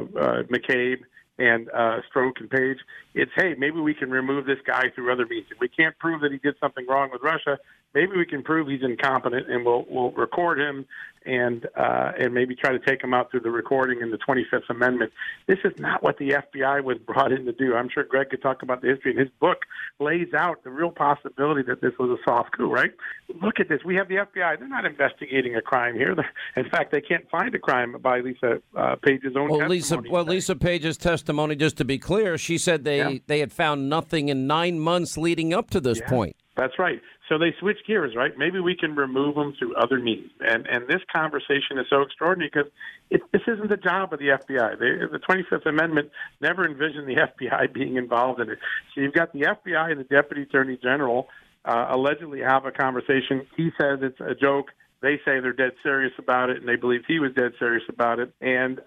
McCabe, and Strzok and Page? It's, hey, maybe we can remove this guy through other means. If we can't prove that he did something wrong with Russia, maybe we can prove he's incompetent, and we'll record him and maybe try to take him out through the recording in the 25th Amendment. This is not what the FBI was brought in to do. I'm sure Greg could talk about the history, and his book lays out the real possibility that this was a soft coup, right? Look at this. We have the FBI. They're not investigating a crime here. In fact, they can't find a crime by Lisa Page's own testimony. Lisa Page's testimony, just to be clear, she said they had found nothing in 9 months leading up to this point. That's right. So they switched gears, right? Maybe we can remove them through other means. And this conversation is so extraordinary because this isn't the job of the FBI. The 25th Amendment never envisioned the FBI being involved in it. So you've got the FBI and the Deputy Attorney General allegedly have a conversation. He says it's a joke. They say they're dead serious about it, and they believe he was dead serious about it. And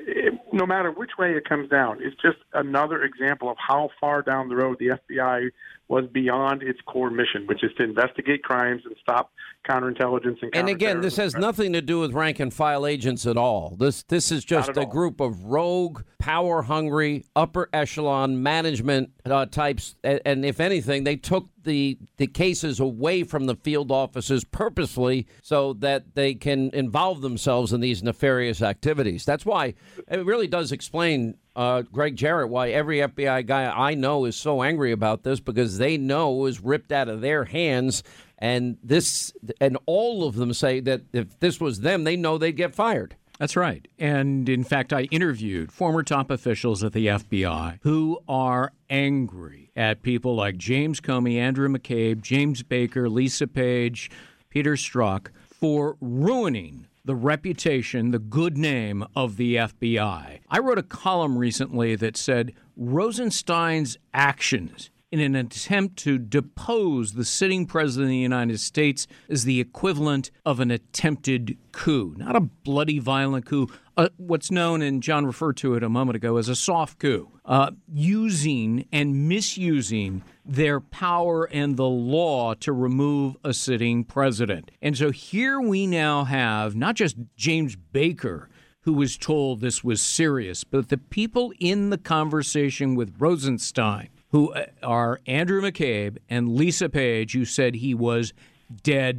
no matter which way it comes down, it's just another example of how far down the road the FBI was beyond its core mission, which is to investigate crimes and stop counterintelligence and counterterrorism. And again, this has nothing to do with rank-and-file agents at all. This is just a group of rogue, power-hungry, upper-echelon management types. And if anything, they took the cases away from the field officers purposely so that they can involve themselves in these nefarious activities. That's why it really does explain, Greg Jarrett, why every FBI guy I know is so angry about this, because they know it was ripped out of their hands. And all of them say that if this was them, they know they'd get fired. That's right. And in fact, I interviewed former top officials at the FBI who are angry at people like James Comey, Andrew McCabe, James Baker, Lisa Page, Peter Strzok for ruining the reputation, the good name of the FBI. I wrote a column recently that said Rosenstein's actions in an attempt to depose the sitting president of the United States is the equivalent of an attempted coup, not a bloody, violent coup, what's known, and John referred to it a moment ago, as a soft coup, using and misusing their power and the law to remove a sitting president. And so here we now have not just James Baker, who was told this was serious, but the people in the conversation with Rosenstein, who are Andrew McCabe and Lisa Page, who said he was dead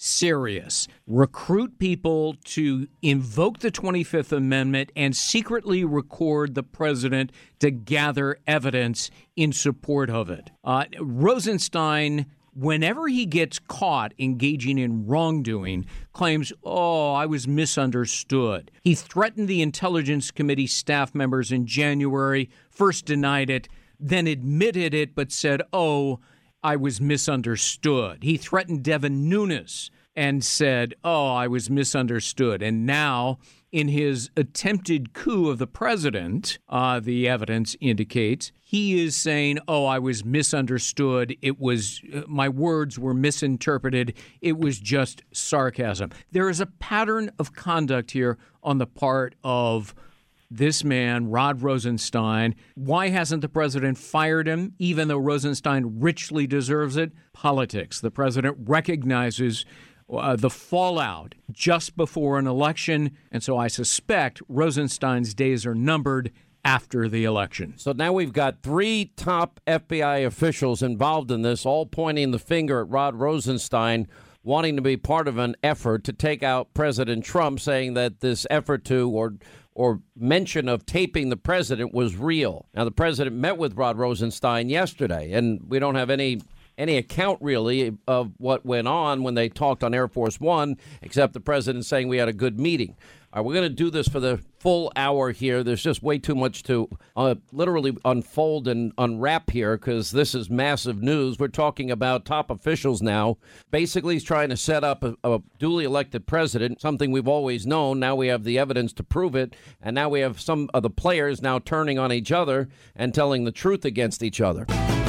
serious. Recruit people to invoke the 25th Amendment and secretly record the president to gather evidence in support of it. Rosenstein, whenever he gets caught engaging in wrongdoing, claims, I was misunderstood. He threatened the Intelligence Committee staff members in January, first denied it, then admitted it, but said, I was misunderstood. He threatened Devin Nunes and said, I was misunderstood. And now, in his attempted coup of the president, the evidence indicates, he is saying, I was misunderstood. It was, my words were misinterpreted. It was just sarcasm. There is a pattern of conduct here on the part of this man, Rod Rosenstein. Why hasn't the president fired him, even though Rosenstein richly deserves it? Politics. The president recognizes the fallout just before an election, and so I suspect Rosenstein's days are numbered after the election. So now we've got 3 top FBI officials involved in this, all pointing the finger at Rod Rosenstein, wanting to be part of an effort to take out President Trump, saying that this effort to or mention of taping the president was real. Now, the president met with Rod Rosenstein yesterday, and we don't have any account, really, of what went on when they talked on Air Force One, except the president saying we had a good meeting. All right, we're going to do this for the full hour here. There's just way too much to literally unfold and unwrap here because this is massive news. We're talking about top officials now. Basically, he's trying to set up a duly elected president, something we've always known. Now we have the evidence to prove it. And now we have some of the players now turning on each other and telling the truth against each other.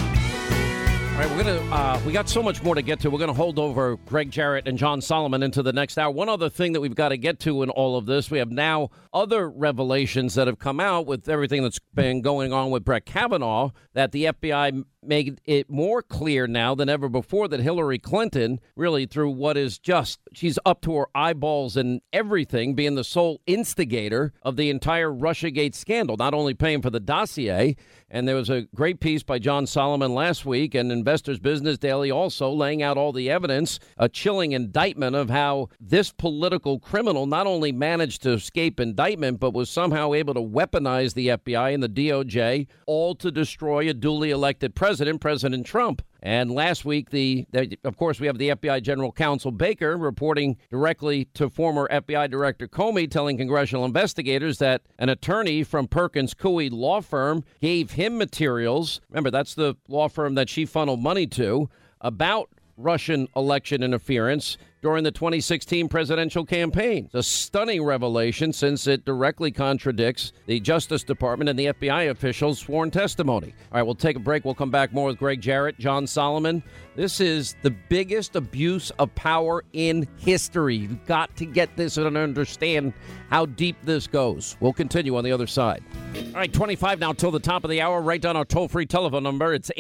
All right, we got so much more to get to. We're going to hold over Greg Jarrett and John Solomon into the next hour. One other thing that we've got to get to in all of this, we have now other revelations that have come out with everything that's been going on with Brett Kavanaugh, that the FBI made it more clear now than ever before that Hillary Clinton, really through what is just, she's up to her eyeballs in everything, being the sole instigator of the entire Russiagate scandal, not only paying for the dossier. And there was a great piece by John Solomon last week and Investors Business Daily also laying out all the evidence, a chilling indictment of how this political criminal not only managed to escape indictment, but was somehow able to weaponize the FBI and the DOJ, all to destroy a duly elected president, President Trump. And last week, of course, we have the FBI General Counsel Baker reporting directly to former FBI Director Comey, telling congressional investigators that an attorney from Perkins Coie law firm gave him materials. Remember, that's the law firm that she funneled money to, about Russian election interference during the 2016 presidential campaign. It's a stunning revelation since it directly contradicts the Justice Department and the FBI officials' sworn testimony. All right, we'll take a break. We'll come back more with Greg Jarrett, John Solomon. This is the biggest abuse of power in history. You've got to get this and understand how deep this goes. We'll continue on the other side. All right, 25 now till the top of the hour. Write down our toll-free telephone number. It's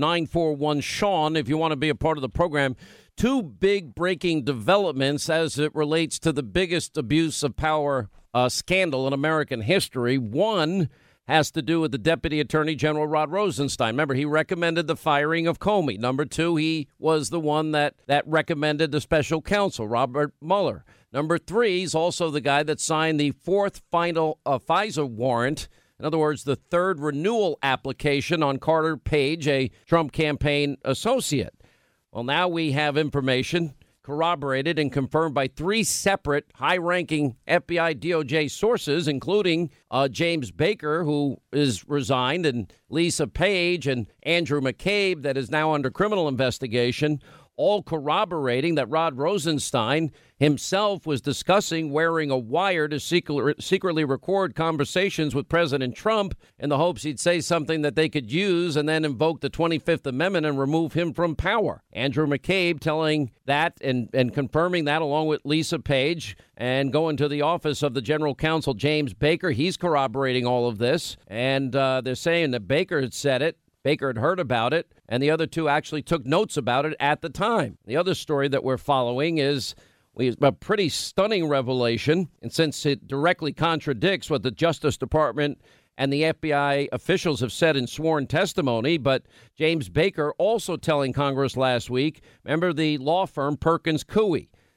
800-941-SEAN if you want to be a part of the program. 2 big breaking developments as it relates to the biggest abuse of power scandal in American history. One has to do with the Deputy Attorney General Rod Rosenstein. Remember, he recommended the firing of Comey. Number 2, he was the one that recommended the special counsel, Robert Mueller. Number 3, he's also the guy that signed the 4th final FISA warrant. In other words, the 3rd renewal application on Carter Page, a Trump campaign associate. Well, now we have information corroborated and confirmed by 3 separate high-ranking FBI DOJ sources, including James Baker, who is resigned, and Lisa Page and Andrew McCabe, that is now under criminal investigation, all corroborating that Rod Rosenstein himself was discussing wearing a wire to secretly record conversations with President Trump in the hopes he'd say something that they could use and then invoke the 25th Amendment and remove him from power. Andrew McCabe telling that and confirming that along with Lisa Page, and going to the office of the General Counsel James Baker. He's corroborating all of this, and they're saying that Baker had said it. Baker had heard about it, and the other 2 actually took notes about it at the time. The other story that we're following is a pretty stunning revelation, and since it directly contradicts what the Justice Department and the FBI officials have said in sworn testimony, but James Baker also telling Congress last week, remember the law firm Perkins Coie,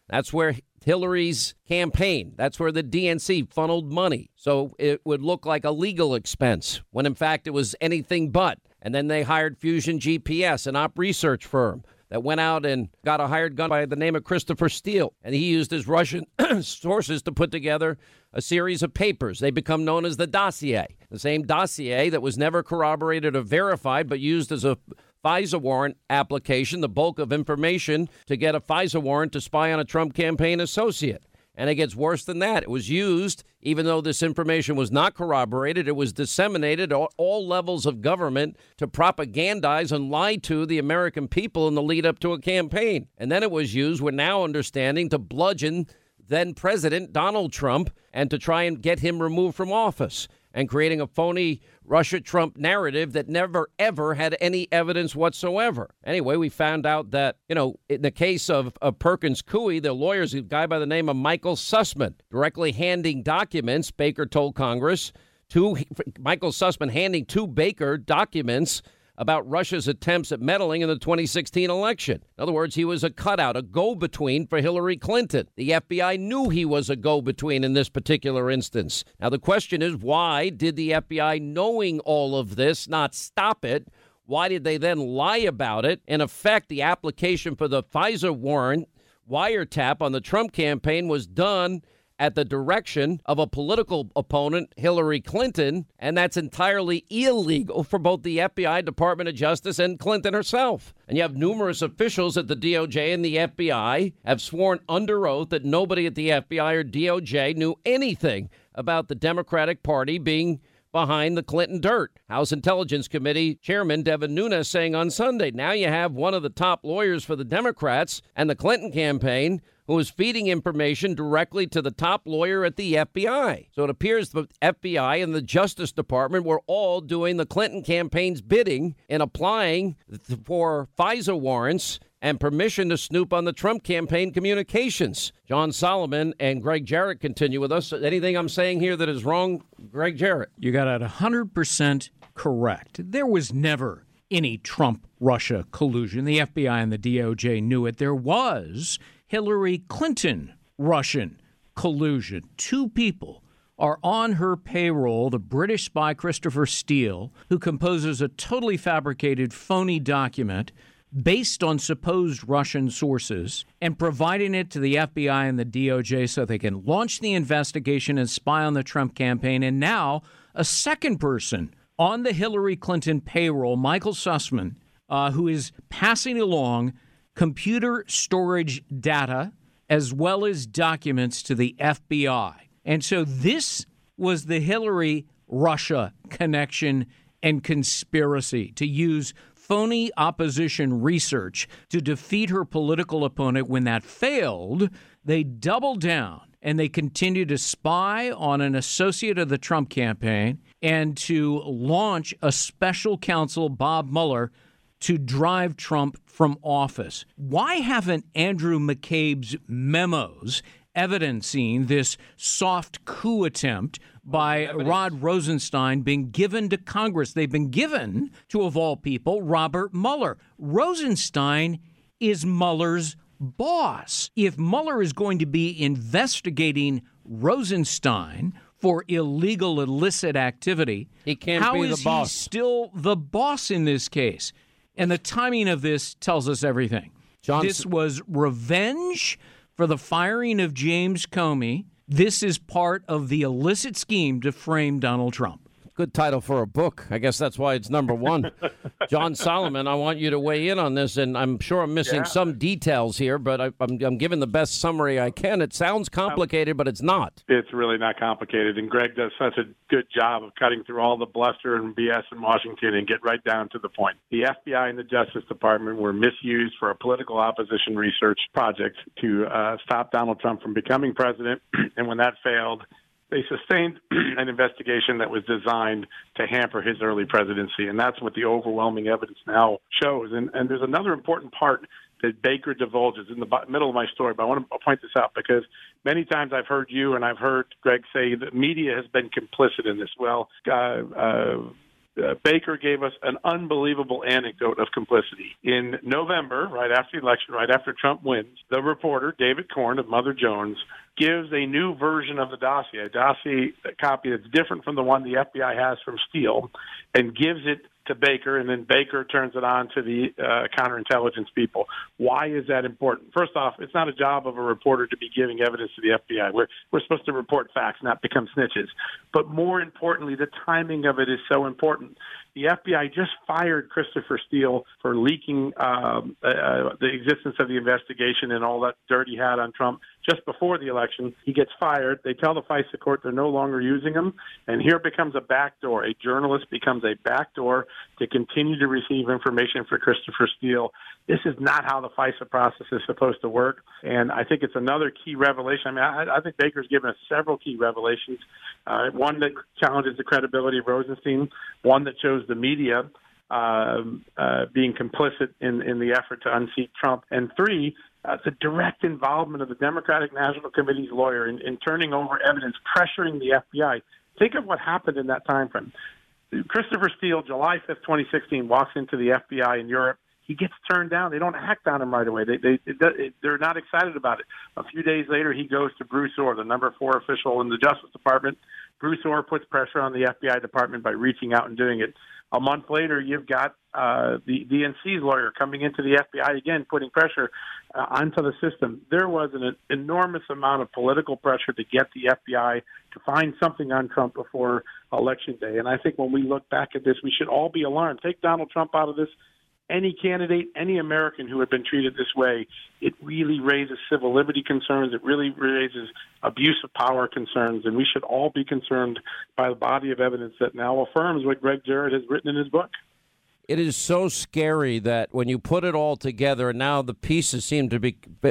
That's where Hillary's campaign, that's where the DNC funneled money. So it would look like a legal expense when in fact it was anything but. And then they hired Fusion GPS, an op research firm that went out and got a hired gun by the name of Christopher Steele. And he used his Russian sources to put together a series of papers. They become known as the dossier, the same dossier that was never corroborated or verified, but used as a FISA warrant application, the bulk of information to get a FISA warrant to spy on a Trump campaign associate. And it gets worse than that. It was used, even though this information was not corroborated, it was disseminated at all levels of government to propagandize and lie to the American people in the lead up to a campaign. And then it was used, we're now understanding, to bludgeon then President Donald Trump and to try and get him removed from office, and creating a phony Russia-Trump narrative that never, ever had any evidence whatsoever. Anyway, we found out that, in the case of Perkins Coie, the lawyer's a guy by the name of Michael Sussman, directly handing documents, Baker told Congress, Michael Sussman handing to Baker documents about Russia's attempts at meddling in the 2016 election. In other words, he was a cutout, a go-between for Hillary Clinton. The FBI knew he was a go-between in this particular instance. Now, the question is, why did the FBI, knowing all of this, not stop it? Why did they then lie about it? In effect, the application for the FISA warrant wiretap on the Trump campaign was done at the direction of a political opponent, Hillary Clinton, and that's entirely illegal for both the FBI, Department of Justice, and Clinton herself. And you have numerous officials at the DOJ and the FBI have sworn under oath that nobody at the FBI or DOJ knew anything about the Democratic Party being behind the Clinton dirt. House Intelligence Committee Chairman Devin Nunes saying on Sunday, now you have one of the top lawyers for the Democrats and the Clinton campaign who was feeding information directly to the top lawyer at the FBI. So it appears the FBI and the Justice Department were all doing the Clinton campaign's bidding in applying for FISA warrants and permission to snoop on the Trump campaign communications. John Solomon and Greg Jarrett continue with us. Anything I'm saying here that is wrong, Greg Jarrett? You got it 100% correct. There was never any Trump-Russia collusion. The FBI and the DOJ knew it. There was Hillary Clinton Russian collusion. Two people are on her payroll, the British spy Christopher Steele, who composes a totally fabricated, phony document based on supposed Russian sources and providing it to the FBI and the DOJ so they can launch the investigation and spy on the Trump campaign. And now a second person on the Hillary Clinton payroll, Michael Sussman, who is passing along computer storage data as well as documents to the FBI. And so this was the Hillary-Russia connection and conspiracy to use phony opposition research to defeat her political opponent. When that failed, they doubled down and they continued to spy on an associate of the Trump campaign and to launch a special counsel, Bob Mueller, to drive Trump from office. Why haven't Andrew McCabe's memos evidencing this soft coup attempt by Rod Rosenstein been given to Congress? They've been given to, of all people, Robert Mueller. Rosenstein is Mueller's boss. If Mueller is going to be investigating Rosenstein for illegal, illicit activity, he can't how be the is boss. he still the boss in this case? And the timing of this tells us everything. This was revenge for the firing of James Comey. This is part of the illicit scheme to frame Donald Trump. Good title for a book. I guess that's why it's number one. John Solomon, I want you to weigh in on this, and I'm sure I'm missing some details here, but I'm giving the best summary I can. It sounds complicated, but it's not. It's really not complicated, and Greg does such a good job of cutting through all the bluster and BS in Washington and get right down to the point. The FBI and the Justice Department were misused for a political opposition research project to stop Donald Trump from becoming president, and when that failed, they sustained an investigation that was designed to hamper his early presidency, and that's what the overwhelming evidence now shows. And there's another important part that Baker divulges in the middle of my story, but I want to point this out because many times I've heard you and I've heard Greg say that media has been complicit in this. Well, Baker gave us an unbelievable anecdote of complicity. In November, right after the election, right after Trump wins, the reporter, David Korn of Mother Jones, gives a new version of the dossier, a dossier copy that's different from the one the FBI has from Steele, and gives it to Baker, and then Baker turns it on to the counterintelligence people. Why is that important? First off, it's not a job of a reporter to be giving evidence to the FBI. We're supposed to report facts, not become snitches. But more importantly, the timing of it is so important. The FBI just fired Christopher Steele for leaking the existence of the investigation and all that dirt he had on Trump just before the election. He gets fired. They tell the FISA court they're no longer using him. And here becomes a backdoor. A journalist becomes a backdoor to continue to receive information for Christopher Steele. This is not how the FISA process is supposed to work. And I think it's another key revelation. I mean, I think Baker's given us several key revelations. One that challenges the credibility of Rosenstein, one that shows the media being complicit in the effort to unseat Trump, and three, the direct involvement of the Democratic National Committee's lawyer in turning over evidence, pressuring the FBI. Think of what happened in that time frame. Christopher Steele, July 5th, 2016, walks into the FBI in Europe. He gets turned down. They don't act on him right away. They're not excited about it. A few days later, he goes to Bruce Ohr, the number 4 official in the Justice Department. Bruce Ohr puts pressure on the FBI department by reaching out and doing it. A month later, you've got the DNC's lawyer coming into the FBI again, putting pressure onto the system. There was an enormous amount of political pressure to get the FBI to find something on Trump before Election Day. And I think when we look back at this, we should all be alarmed. Take Donald Trump out of this. Any candidate, any American who had been treated this way, it really raises civil liberty concerns. It really raises abuse of power concerns. And we should all be concerned by the body of evidence that now affirms what Greg Jarrett has written in his book. It is so scary that when you put it all together, and now the pieces seem to be for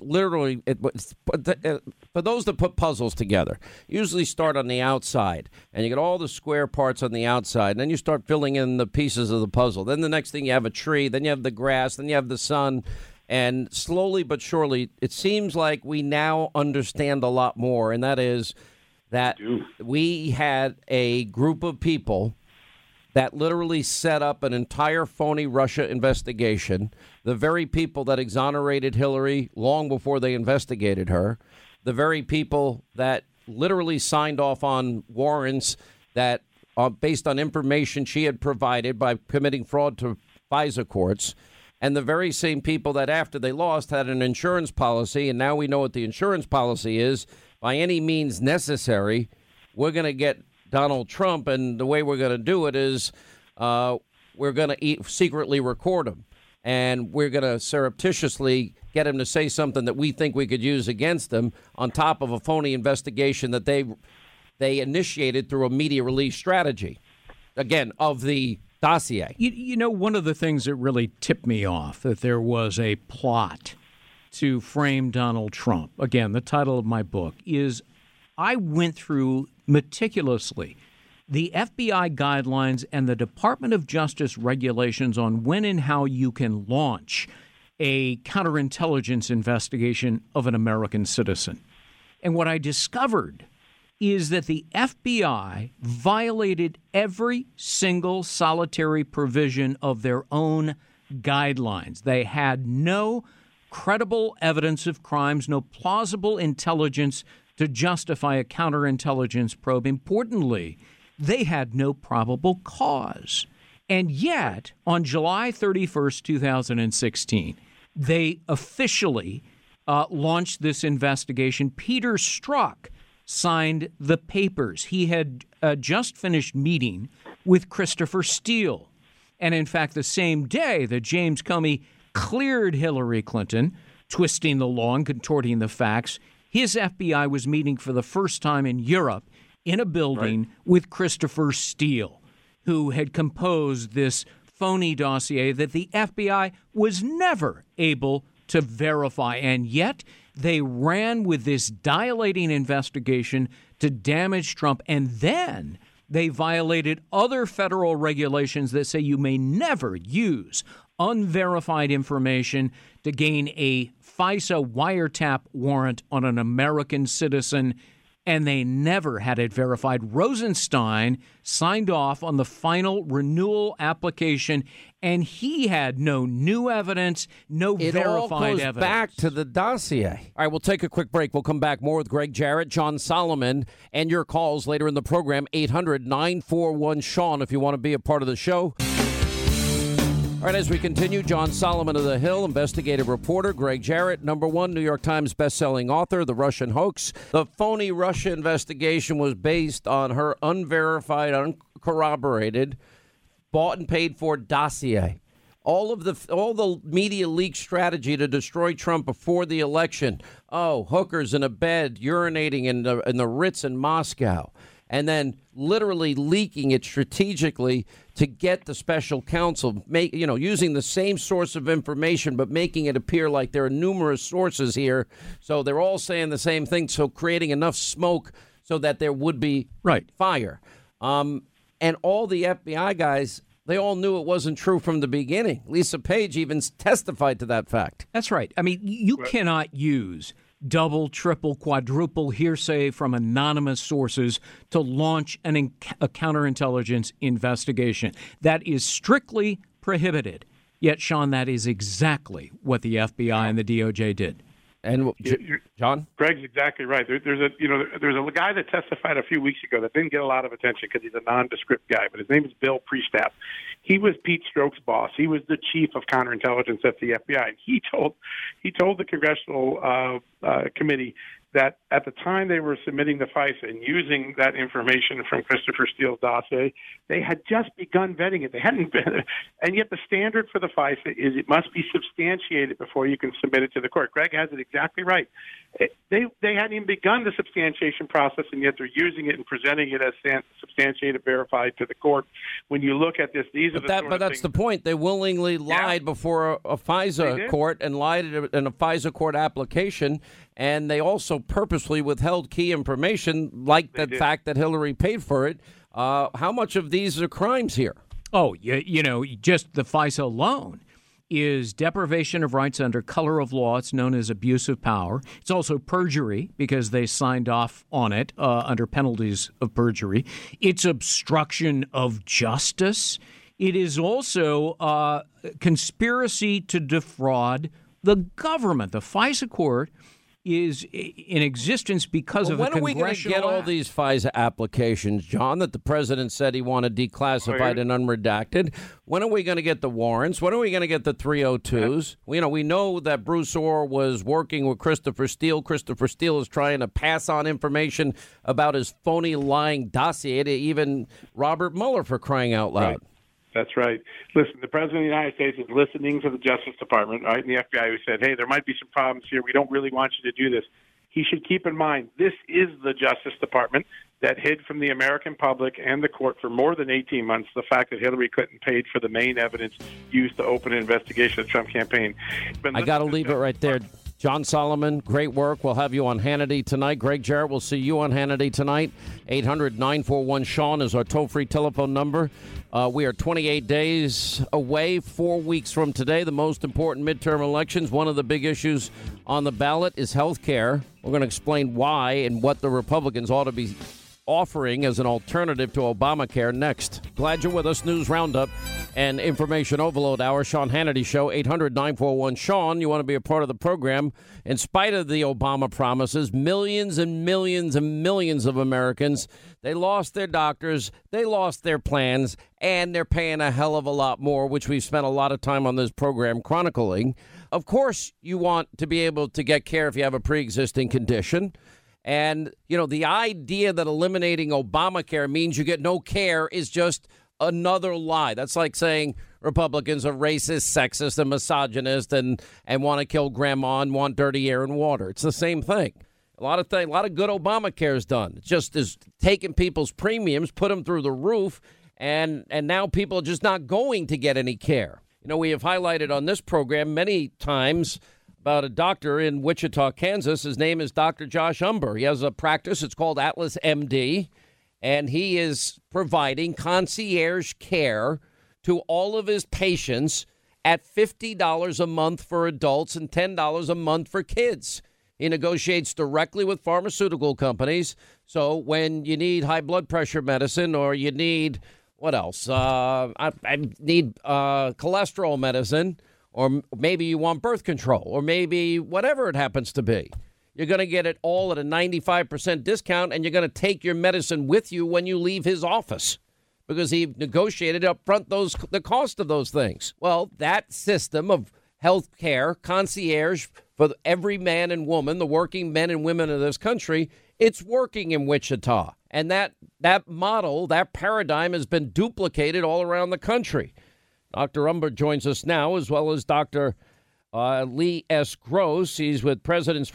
those that put puzzles together, usually start on the outside, and you get all the square parts on the outside, and then you start filling in the pieces of the puzzle. Then the next thing you have a tree, then you have the grass, then you have the sun, and slowly but surely, it seems like we now understand a lot more, and that is that we had a group of people that literally set up an entire phony Russia investigation, the very people that exonerated Hillary long before they investigated her, the very people that literally signed off on warrants that based on information she had provided by committing fraud to FISA courts, and the very same people that after they lost had an insurance policy, and now we know what the insurance policy is. By any means necessary, we're going to get Donald Trump, and the way we're going to do it is we're going to secretly record him, and we're going to surreptitiously get him to say something that we think we could use against him on top of a phony investigation that they initiated through a media release strategy, again, of the dossier. You know, one of the things that really tipped me off that there was a plot to frame Donald Trump, again, the title of my book, is I went through meticulously the FBI guidelines and the Department of Justice regulations on when and how you can launch a counterintelligence investigation of an American citizen. And what I discovered is that the FBI violated every single solitary provision of their own guidelines. They had no credible evidence of crimes, no plausible intelligence to justify a counterintelligence probe. Importantly, they had no probable cause. And yet, on July 31st, 2016, they officially launched this investigation. Peter Strzok signed the papers. He had just finished meeting with Christopher Steele. And in fact, the same day that James Comey cleared Hillary Clinton, twisting the law and contorting the facts, his FBI was meeting for the first time in Europe in a building with Christopher Steele, who had composed this phony dossier that the FBI was never able to verify. And yet they ran with this dilating investigation to damage Trump. And then they violated other federal regulations that say you may never use unverified information to gain a FISA wiretap warrant on an American citizen. and they never had it verified. Rosenstein signed off on the final renewal application, and he had no new evidence, no verified evidence. It all goes back to the dossier. All right, we'll take a quick break. We'll come back more with Greg Jarrett, John Solomon, and your calls later in the program. 800-941-SEAN if you want to be a part of the show. All right, as we continue, John Solomon of The Hill, investigative reporter. Greg Jarrett, #1 New York Times bestselling author, The Russian Hoax. The phony Russia investigation was based on her unverified, uncorroborated, bought and paid for dossier. All the media leak strategy to destroy Trump before the election. Oh, hookers in a bed urinating in the Ritz in Moscow. And then literally leaking it strategically to get the special counsel, using the same source of information, but making it appear like there are numerous sources here. So they're all saying the same thing. So creating enough smoke so that there would be fire. And all the FBI guys, they all knew it wasn't true from the beginning. Lisa Page even testified to that fact. That's right. I mean, you cannot use double, triple, quadruple hearsay from anonymous sources to launch a counterintelligence investigation. That is strictly prohibited. Yet, Sean, that is exactly what the FBI and the DOJ did. And John? Greg's exactly right. There's a guy that testified a few weeks ago that didn't get a lot of attention because he's a nondescript guy, but his name is Bill Priestap. He was Pete Strzok's boss. He was the chief of counterintelligence at the FBI. He told the congressional committee that at the time they were submitting the FISA and using that information from Christopher Steele's dossier, they had just begun vetting it. They hadn't been, and yet the standard for the FISA is it must be substantiated before you can submit it to the court. Greg has it exactly right. They hadn't even begun the substantiation process, and yet they're using it and presenting it as substantiated, verified to the court. When you look at this, But that's the point. They willingly lied before a FISA court and lied in a FISA court application, and they also purposely withheld key information, like the fact that Hillary paid for it. How much of these are crimes here? Oh, just the FISA alone is deprivation of rights under color of law. It's known as abuse of power. It's also perjury because they signed off on it under penalties of perjury. It's obstruction of justice. It is also conspiracy to defraud the government. The FISA court is in existence because of a congressional When are we going to get all these FISA applications, John, that the president said he wanted declassified and unredacted? When are we going to get the warrants? When are we going to get the 302s? We know that Bruce Orr was working with Christopher Steele. Christopher Steele is trying to pass on information about his phony lying dossier to even Robert Mueller, for crying out loud. Right. That's right. Listen, the President of the United States is listening to the Justice Department, right, and the FBI, who said, hey, there might be some problems here. We don't really want you to do this. He should keep in mind this is the Justice Department that hid from the American public and the court for more than 18 months the fact that Hillary Clinton paid for the main evidence used to open an investigation of the Trump campaign. I got to leave it right there. John Solomon, great work. We'll have you on Hannity tonight. Greg Jarrett, we'll see you on Hannity tonight. 800-941-SEAN is our toll-free telephone number. We are 28 days away, 4 weeks from today, the most important midterm elections. One of the big issues on the ballot is health care. We're going to explain why and what the Republicans ought to be offering as an alternative to Obamacare next. Glad you're with us. News Roundup and Information Overload Hour. Sean Hannity Show, 800-941-SEAN. You want to be a part of the program. In spite of the Obama promises, millions and millions and millions of Americans, they lost their doctors, they lost their plans, and they're paying a hell of a lot more, which we've spent a lot of time on this program chronicling. Of course, you want to be able to get care if you have a pre-existing condition. And, the idea that eliminating Obamacare means you get no care is just another lie. That's like saying Republicans are racist, sexist, and misogynist and want to kill grandma and want dirty air and water. It's the same thing. A lot of good Obamacare is done. It just is taking people's premiums, put them through the roof, and now people are just not going to get any care. We have highlighted on this program many times about a doctor in Wichita, Kansas. His name is Dr. Josh Umber. He has a practice. It's called Atlas MD, and he is providing concierge care to all of his patients at $50 a month for adults and $10 a month for kids. He negotiates directly with pharmaceutical companies So when you need high blood pressure medicine, or you need, what else? I need cholesterol medicine, or maybe you want birth control, or maybe whatever it happens to be. You're going to get it all at a 95% discount, and you're going to take your medicine with you when you leave his office because he negotiated up front the cost of those things. Well, that system of health care, concierge for every man and woman, the working men and women of this country, it's working in Wichita. And that model, that paradigm has been duplicated all around the country. Dr. Umber joins us now, as well as Dr. Lee S. Gross. He's with Presidents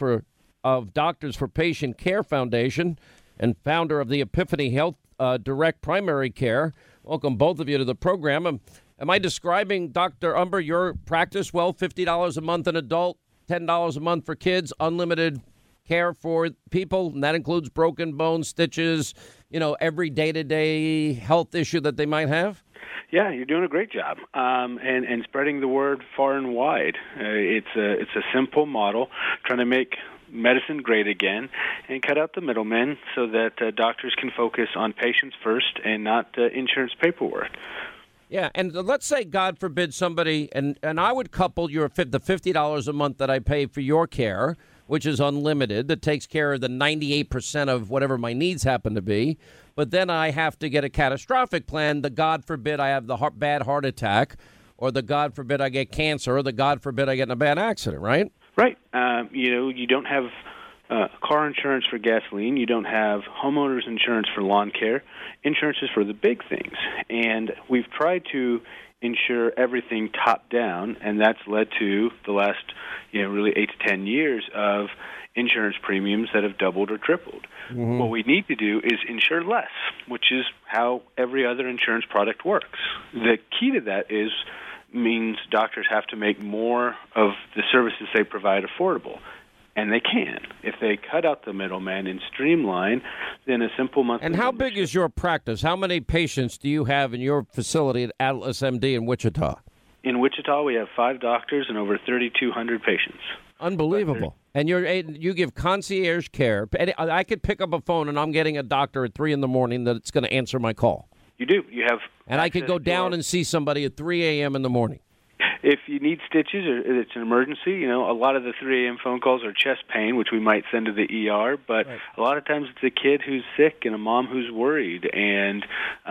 of Doctors for Patient Care Foundation and founder of the Epiphany Health Direct Primary Care. Welcome, both of you, to the program. Am I describing, Dr. Umber, your practice well? $50 a month an adult, $10 a month for kids, unlimited care for people, and that includes broken bones, stitches, every day-to-day health issue that they might have? Yeah, you're doing a great job, and spreading the word far and wide. It's a simple model, trying to make medicine great again and cut out the middlemen so that doctors can focus on patients first and not insurance paperwork. Yeah, and let's say, God forbid, somebody, and I would couple the $50 a month that I pay for your care, which is unlimited, that takes care of the 98% of whatever my needs happen to be. But then I have to get a catastrophic plan. The God forbid I have the bad heart attack, or the God forbid I get cancer, or the God forbid I get in a bad accident, right? Right. You don't have car insurance for gasoline. You don't have homeowners insurance for lawn care. Insurance is for the big things. And we've tried to insure everything top down, and that's led to the last, really 8 to 10 years of insurance premiums that have doubled or tripled. Mm-hmm. What we need to do is insure less, which is how every other insurance product works. The key to that means doctors have to make more of the services they provide affordable. And they can. If they cut out the middleman and streamline, then a simple monthly... And how big is your practice? How many patients do you have in your facility at Atlas MD in Wichita? In Wichita, we have 5 doctors and over 3,200 patients. Unbelievable. And you give concierge care. I could pick up a phone and I'm getting a doctor at 3 in the morning that's going to answer my call. You do. You have... And I could go down and see somebody at 3 a.m. in the morning. If you need stitches or it's an emergency, a lot of the 3 a.m. phone calls are chest pain, which we might send to the ER. But right. A lot of times it's a kid who's sick and a mom who's worried. And,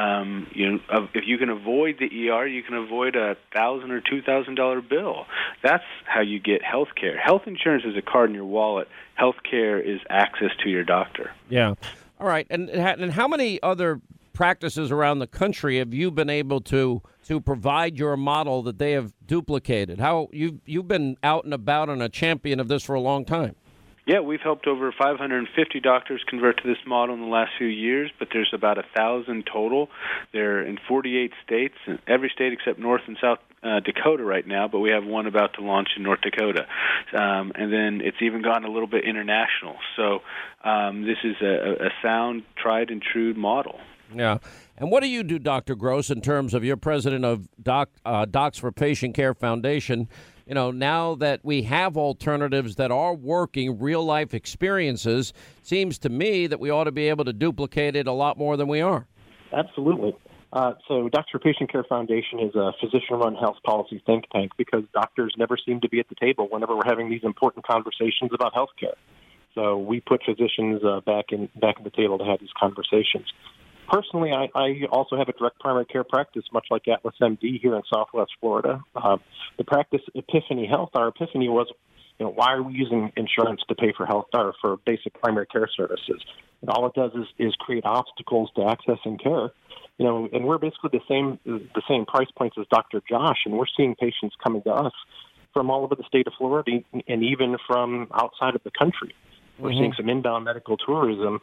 if you can avoid the ER, you can avoid a $1,000 or $2,000 bill. That's how you get health care. Health insurance is a card in your wallet. Health care is access to your doctor. Yeah. All right. And how many other practices around the country have you been able to provide your model that they have duplicated? How you've been out and about and a champion of this for a long time. Yeah, we've helped over 550 doctors convert to this model in the last few years, but there's about 1,000 total. They're in 48 states, every state except North and South Dakota right now, but we have one about to launch in North Dakota. And then it's even gone a little bit international. So this is a sound, tried and true model. Yeah. And what do you do, Dr. Gross, in terms of you're president of Docs for Patient Care Foundation? Now that we have alternatives that are working, real-life experiences, seems to me that we ought to be able to duplicate it a lot more than we are. Absolutely. So Docs for Patient Care Foundation is a physician-run health policy think tank because doctors never seem to be at the table whenever we're having these important conversations about health care. So we put physicians back in the table to have these conversations. Personally, I also have a direct primary care practice, much like Atlas MD here in Southwest Florida. The practice Epiphany Health, our epiphany was, why are we using insurance to pay for health or for basic primary care services? And all it does is create obstacles to accessing care. And we're basically the same price points as Dr. Josh, and we're seeing patients coming to us from all over the state of Florida and even from outside of the country. We're seeing some inbound medical tourism,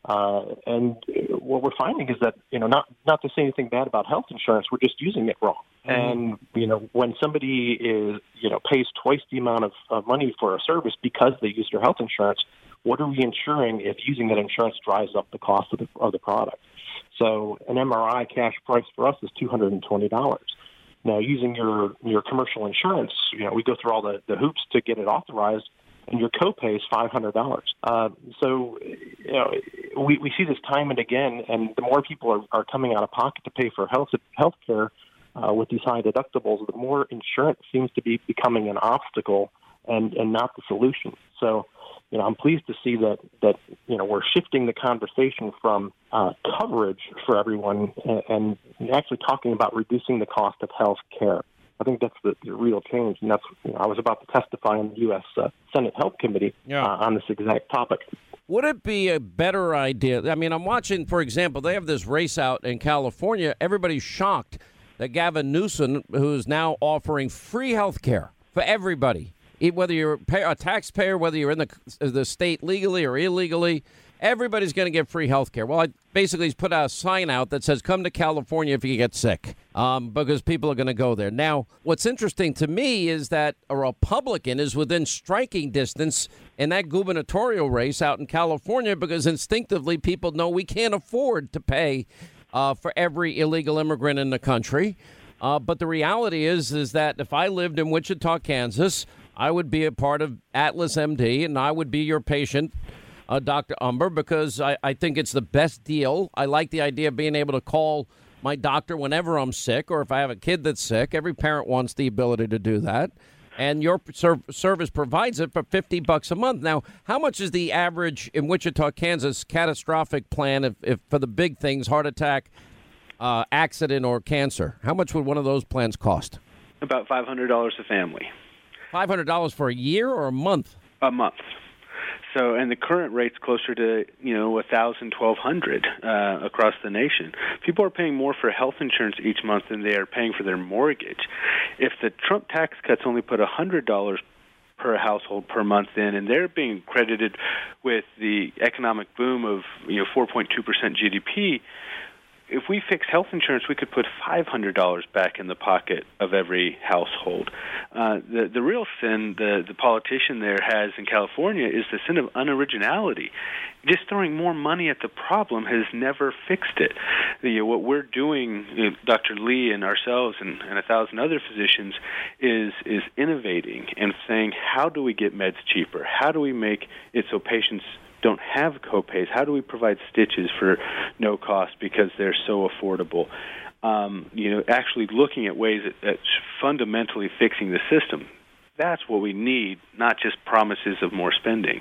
and what we're finding is that, not to say anything bad about health insurance, we're just using it wrong. And, when somebody pays twice the amount of money for a service because they used their health insurance, what are we insuring if using that insurance drives up the cost of the product? So an MRI cash price for us is $220. Now, using your commercial insurance, we go through all the hoops to get it authorized. and your copay is $500. So, we see this time and again, and the more people are coming out of pocket to pay for health care with these high deductibles, the more insurance seems to be becoming an obstacle and not the solution. So, I'm pleased to see that we're shifting the conversation from coverage for everyone and actually talking about reducing the cost of health care. I think that's the real change, and that's I was about to testify in the U.S. Senate Health Committee on this exact topic. Would it be a better idea? I mean, I'm watching, for example, they have this race out in California. Everybody's shocked that Gavin Newsom, who's now offering free health care for everybody, whether you're a taxpayer, whether you're in the state legally or illegally, everybody's going to get free health care. Well, basically, he's put a sign out that says, come to California if you get sick, because people are going to go there. Now, what's interesting to me is that a Republican is within striking distance in that gubernatorial race out in California, because instinctively people know we can't afford to pay for every illegal immigrant in the country. But the reality is that if I lived in Wichita, Kansas, I would be a part of Atlas MD, and I would be your patient, Dr. Umber, because I think it's the best deal. I like the idea of being able to call my doctor whenever I'm sick, or if I have a kid that's sick. Every parent wants the ability to do that. And your service provides it for $50 a month. Now, how much is the average in Wichita, Kansas catastrophic plan if for the big things, heart attack, accident, or cancer? How much would one of those plans cost? About $500 a family. $500 for a year or a month? A month. So, and the current rate's closer to, $1,000, $1,200 across the nation. People are paying more for health insurance each month than they are paying for their mortgage. If the Trump tax cuts only put $100 per household per month in, and they're being credited with the economic boom of 4.2% GDP, if we fix health insurance, we could put $500 back in the pocket of every household. The real sin the politician there has in California is the sin of unoriginality. Just throwing more money at the problem has never fixed it. What we're doing, Dr. Lee and ourselves and 1,000 other physicians, is innovating and saying, how do we get meds cheaper? How do we make it so patients don't have copays? How do we provide stitches for no cost because they're so affordable? Actually looking at ways that's fundamentally fixing the system. That's what we need, not just promises of more spending.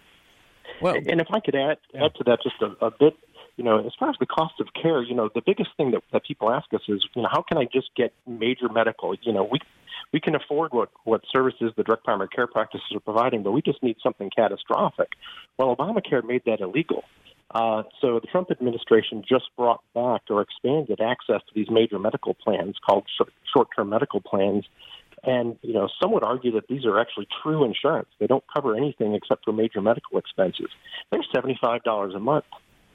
Well, and if I could add to that just a bit, as far as the cost of care, the biggest thing that people ask us is, how can I just get major medical? We can afford what services the direct primary care practices are providing, but we just need something catastrophic. Well, Obamacare made that illegal. So the Trump administration just brought back or expanded access to these major medical plans called short-term medical plans. And, some would argue that these are actually true insurance. They don't cover anything except for major medical expenses. They're $75 a month.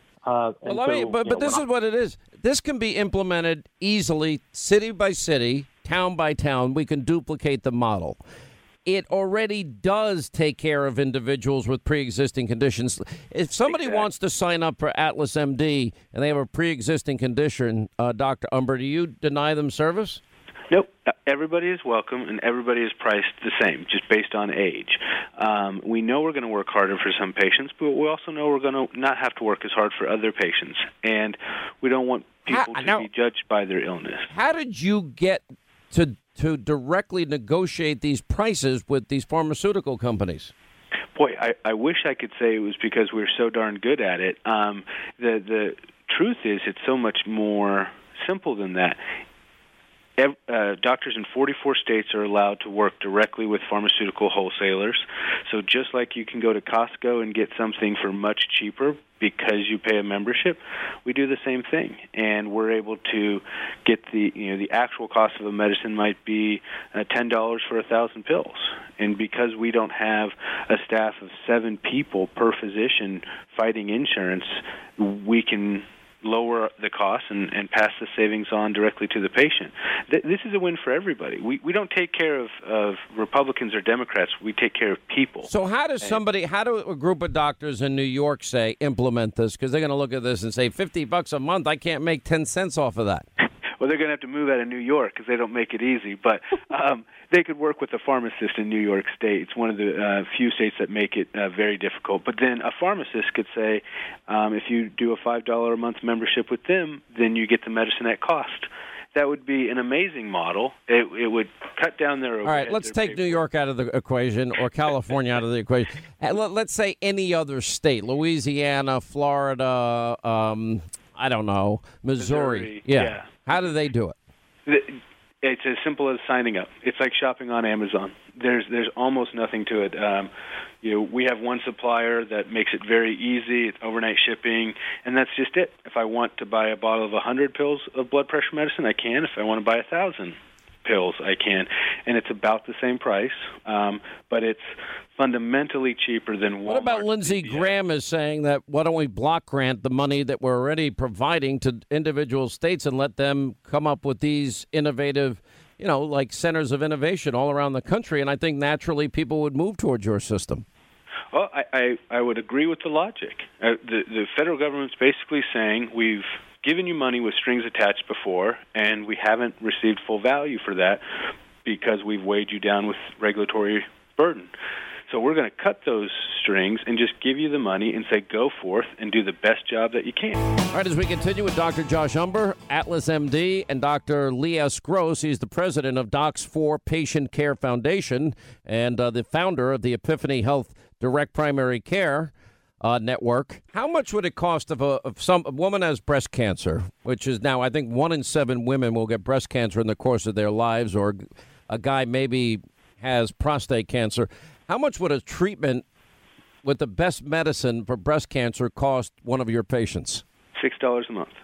But this is what it is. This can be implemented easily, city by city, town by town. We can duplicate the model. It already does take care of individuals with pre-existing conditions. If somebody wants to sign up for Atlas MD and they have a pre-existing condition, Dr. Umber, do you deny them service? Nope. Everybody is welcome, and everybody is priced the same, just based on age. We know we're going to work harder for some patients, but we also know we're going to not have to work as hard for other patients. And we don't want people to be judged by their illness. How did you get to directly negotiate these prices with these pharmaceutical companies? Boy, I wish I could say it was because we're so darn good at it. The truth is it's so much more simple than that. Doctors in 44 states are allowed to work directly with pharmaceutical wholesalers. So just like you can go to Costco and get something for much cheaper because you pay a membership, we do the same thing. And we're able to get the actual cost of a medicine might be $10 for 1,000 pills. And because we don't have a staff of 7 people per physician fighting insurance, we can lower the cost and pass the savings on directly to the patient. This is a win for everybody. We don't take care of Republicans or Democrats. We take care of people. So how do a group of doctors in New York implement this? Because they're going to look at this and say, $50 a month, I can't make 10 cents off of that. Well, they're going to have to move out of New York because they don't make it easy. But they could work with a pharmacist in New York State. It's one of the few states that make it very difficult. But then a pharmacist could say, if you do a $5 a month membership with them, then you get the medicine at cost. That would be an amazing model. It would cut down their overhead. All right, let's take New York out of the equation or California out of the equation. Let's say any other state, Louisiana, Florida, I don't know, Missouri. Yeah. How do they do it? It's as simple as signing up. It's like shopping on Amazon. There's almost nothing to it. We have one supplier that makes it very easy. It's overnight shipping, and that's just it. If I want to buy a bottle of 100 pills of blood pressure medicine, I can. If I want to buy 1,000 pills, I can. And it's about the same price, but it's fundamentally cheaper than Walmart. What about Lindsey Graham is saying that why don't we block grant the money that we're already providing to individual states and let them come up with these innovative, like centers of innovation all around the country? And I think naturally people would move towards your system. Well, I would agree with the logic. The federal government's basically saying we've given you money with strings attached before, and we haven't received full value for that because we've weighed you down with regulatory burden. So we're going to cut those strings and just give you the money and say go forth and do the best job that you can. All right, as we continue with Dr. Josh Umber, Atlas MD, and Dr. Lee S. Gross. He's the president of Docs for Patient Care Foundation and the founder of the Epiphany Health Direct Primary Care Network. How much would it cost if a woman has breast cancer, which is now, I think, 1 in 7 women will get breast cancer in the course of their lives, or a guy maybe has prostate cancer? How much would a treatment with the best medicine for breast cancer cost one of your patients? $6 a month.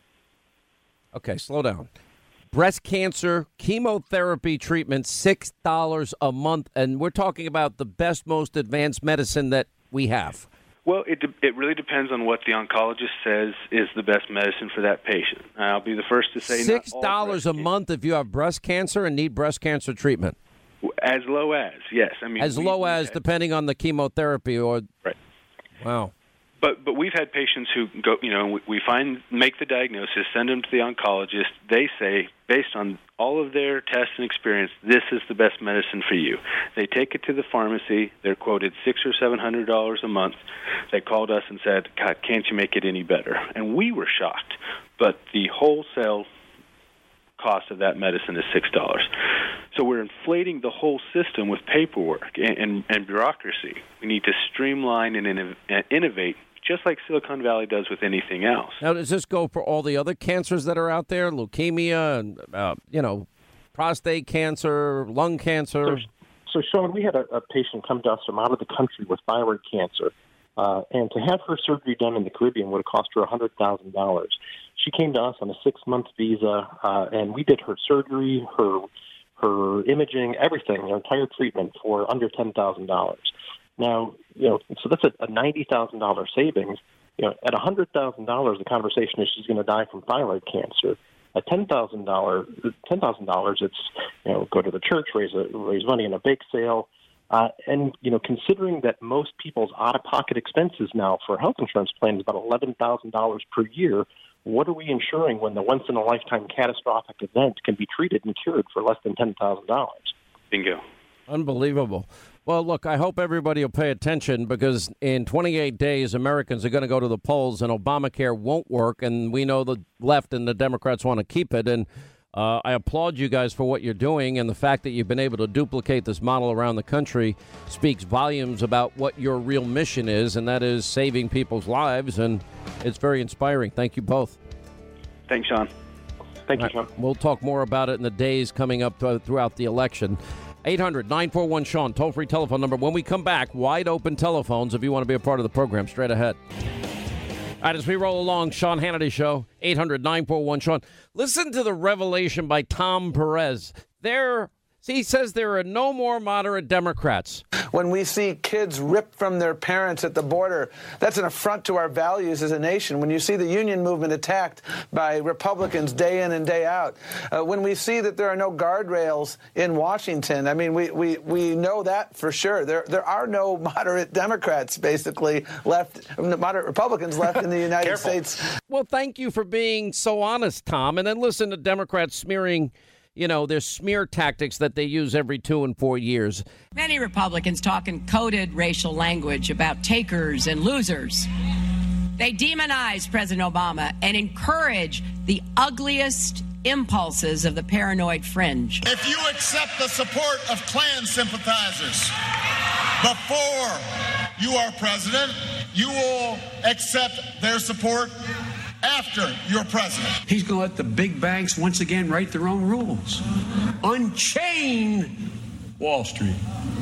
Okay, slow down. Breast cancer chemotherapy treatment, $6 a month, and we're talking about the best, most advanced medicine that we have. Well, it really depends on what the oncologist says is the best medicine for that patient. I'll be the first to say $6 a month if you have breast cancer and need breast cancer treatment. As low as, yes. I mean, depending on the chemotherapy or right. Wow. But we've had patients who go, we make the diagnosis, send them to the oncologist. They say, based on all of their tests and experience, this is the best medicine for you. They take it to the pharmacy. They're quoted $600 or $700 a month. They called us and said, God, can't you make it any better? And we were shocked. But the wholesale cost of that medicine is $6. So we're inflating the whole system with paperwork and bureaucracy. We need to streamline and innovate, just like Silicon Valley does with anything else. Now, does this go for all the other cancers that are out there? Leukemia and, prostate cancer, lung cancer? So Sean, we had a patient come to us from out of the country with thyroid cancer. And to have her surgery done in the Caribbean would have cost her $100,000. She came to us on a 6-month visa, and we did her surgery, her imaging, everything, her entire treatment for under $10,000. Now, so that's a $90,000 savings. At $100,000, the conversation is she's going to die from thyroid cancer. At $10,000, it's go to the church, raise money in a bake sale. And considering that most people's out-of-pocket expenses now for a health insurance plan is about $11,000 per year, what are we ensuring when the once-in-a-lifetime catastrophic event can be treated and cured for less than $10,000? Bingo. Unbelievable. Well, look, I hope everybody will pay attention because in 28 days, Americans are going to go to the polls and Obamacare won't work, and we know the left and the Democrats want to keep it. And I applaud you guys for what you're doing, and the fact that you've been able to duplicate this model around the country speaks volumes about what your real mission is, and that is saving people's lives, and it's very inspiring. Thank you both. Thanks, Sean. Thank you, Sean. We'll talk more about it in the days coming up throughout the election. 800-941-SEAN, toll-free telephone number. When we come back, wide open telephones if you want to be a part of the program. Straight ahead. All right, as we roll along, Sean Hannity Show, 800-941-SEAN. Listen to the revelation by Tom Perez. They're He says there are no more moderate Democrats. When we see kids ripped from their parents at the border, that's an affront to our values as a nation. When you see the union movement attacked by Republicans day in and day out, when we see that there are no guardrails in Washington, I mean, we know that for sure. There are no moderate Democrats, basically, left, moderate Republicans left in the United States. Well, thank you for being so honest, Tom. And then listen to Democrats smearing, their smear tactics that they use every 2 and 4 years. Many Republicans talk in coded racial language about takers and losers. They demonize President Obama and encourage the ugliest impulses of the paranoid fringe. If you accept the support of Klan sympathizers before you are president, you will accept their support after you're president. He's going to let the big banks once again write their own rules. Unchain Wall Street.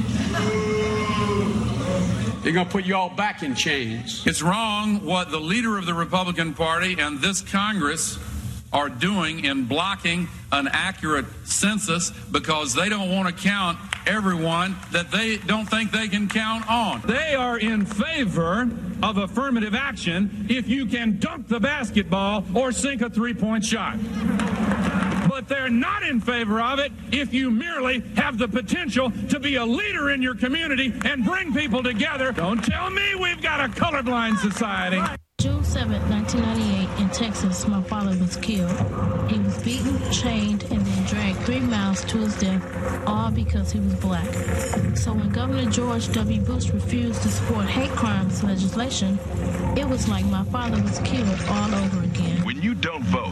They're going to put you all back in chains. It's wrong what the leader of the Republican Party and this Congress are doing in blocking an accurate census because they don't want to count everyone that they don't think they can count on. They are in favor of affirmative action if you can dunk the basketball or sink a three-point shot. But they're not in favor of it if you merely have the potential to be a leader in your community and bring people together. Don't tell me we've got a colorblind society. June 7, 1998, in Texas, my father was killed. He was beaten, chained, and then dragged 3 miles to his death, all because he was black. So when Governor George W. Bush refused to support hate crimes legislation, it was like my father was killed all over again. When you don't vote,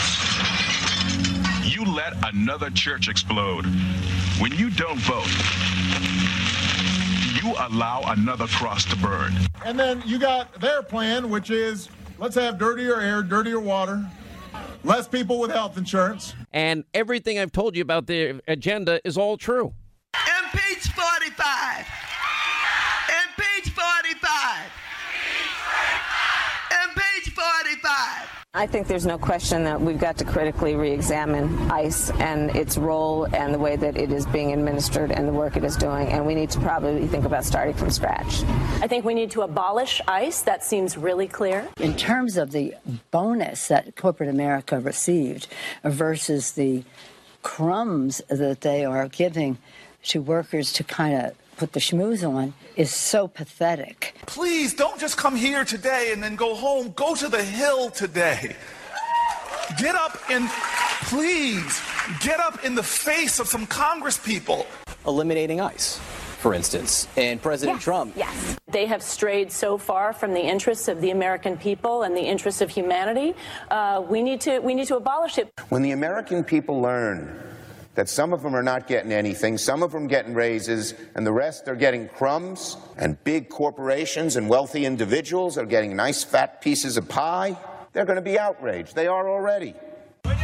you let another church explode. When you don't vote, you allow another cross to burn. And then you got their plan, which is let's have dirtier air, dirtier water, less people with health insurance. And everything I've told you about the agenda is all true. Impeach 45. Impeach 45. Impeach 45. I think there's no question that we've got to critically re-examine ICE and its role and the way that it is being administered and the work it is doing, and we need to probably think about starting from scratch. I think we need to abolish ICE. That seems really clear. In terms of the bonus that corporate America received versus the crumbs that they are giving to workers to kind of put the schmooze on is so pathetic. Please don't just come here today and then go home. Go to the Hill today. Get up and please get up in the face of some Congress people. Eliminating ICE, for instance, and President Trump. Yes. They have strayed so far from the interests of the American people and the interests of humanity. We need to abolish it. When the American people learn that some of them are not getting anything, some of them getting raises, and the rest are getting crumbs, and big corporations and wealthy individuals are getting nice fat pieces of pie, they're going to be outraged. They are already. Sooner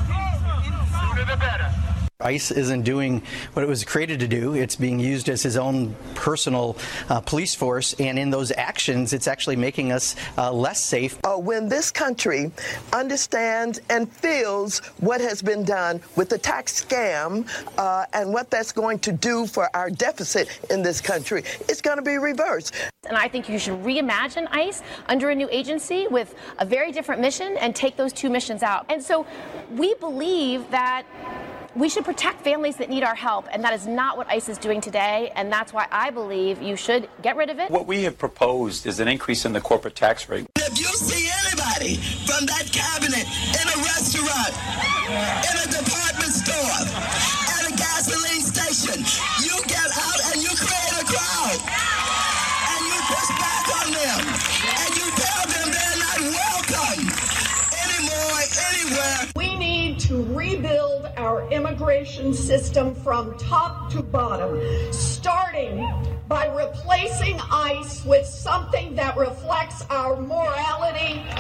the better. ICE isn't doing what it was created to do. It's being used as his own personal police force, and in those actions, it's actually making us less safe. When this country understands and feels what has been done with the tax scam and what that's going to do for our deficit in this country, it's going to be reversed. And I think you should reimagine ICE under a new agency with a very different mission and take those 2 missions out. And so we believe that we should protect families that need our help, and that is not what ICE is doing today, and that's why I believe you should get rid of it. What we have proposed is an increase in the corporate tax rate. If you see anybody from that cabinet in a restaurant, in a department store, at a gasoline station, you get out and you create a crowd, and you push back on them, and you tell them they're not welcome anymore, anywhere. We need to rebuild our immigration system from top to bottom, starting by replacing ICE with something that reflects our morality and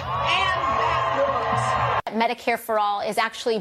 that works. Medicare for all is actually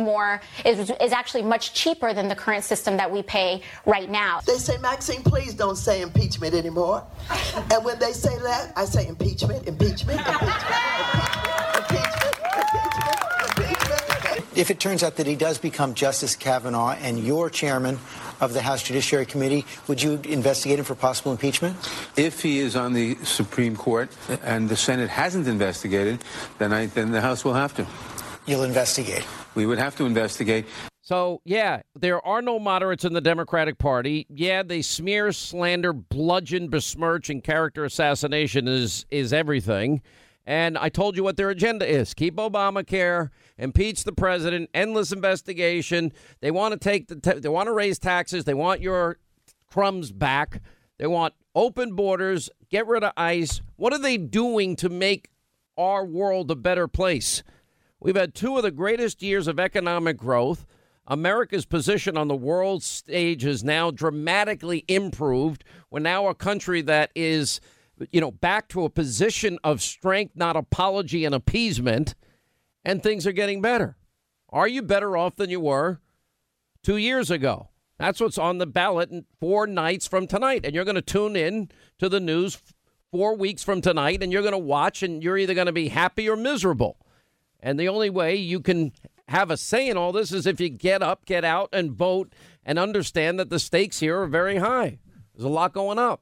is actually much cheaper than the current system that we pay right now. They say, Maxine, please don't say impeachment anymore. And when they say that, I say impeachment, impeachment, impeachment, impeachment, impeachment, impeachment, impeachment. if it turns out that he does become Justice Kavanaugh and you're chairman of the House Judiciary Committee, would you investigate him for possible impeachment? If he is on the Supreme Court and the Senate hasn't investigated, then the House will have to. You'll investigate. We would have to investigate. So, yeah, there are no moderates in the Democratic Party. Yeah, they smear, slander, bludgeon, besmirch, and character assassination is everything. And I told you what their agenda is. Keep Obamacare, impeach the president, endless investigation. They want to they want to raise taxes. They want your crumbs back. They want open borders, get rid of ICE. What are they doing to make our world a better place? We've had two of the greatest years of economic growth. America's position on the world stage is now dramatically improved. We're now a country that is, back to a position of strength, not apology and appeasement, and things are getting better. Are you better off than you were 2 years ago? That's what's on the ballot 4 nights from tonight. And you're going to tune in to the news 4 weeks from tonight, and you're going to watch, and you're either going to be happy or miserable. And the only way you can have a say in all this is if you get up, get out, and vote, and understand that the stakes here are very high. There's a lot going on.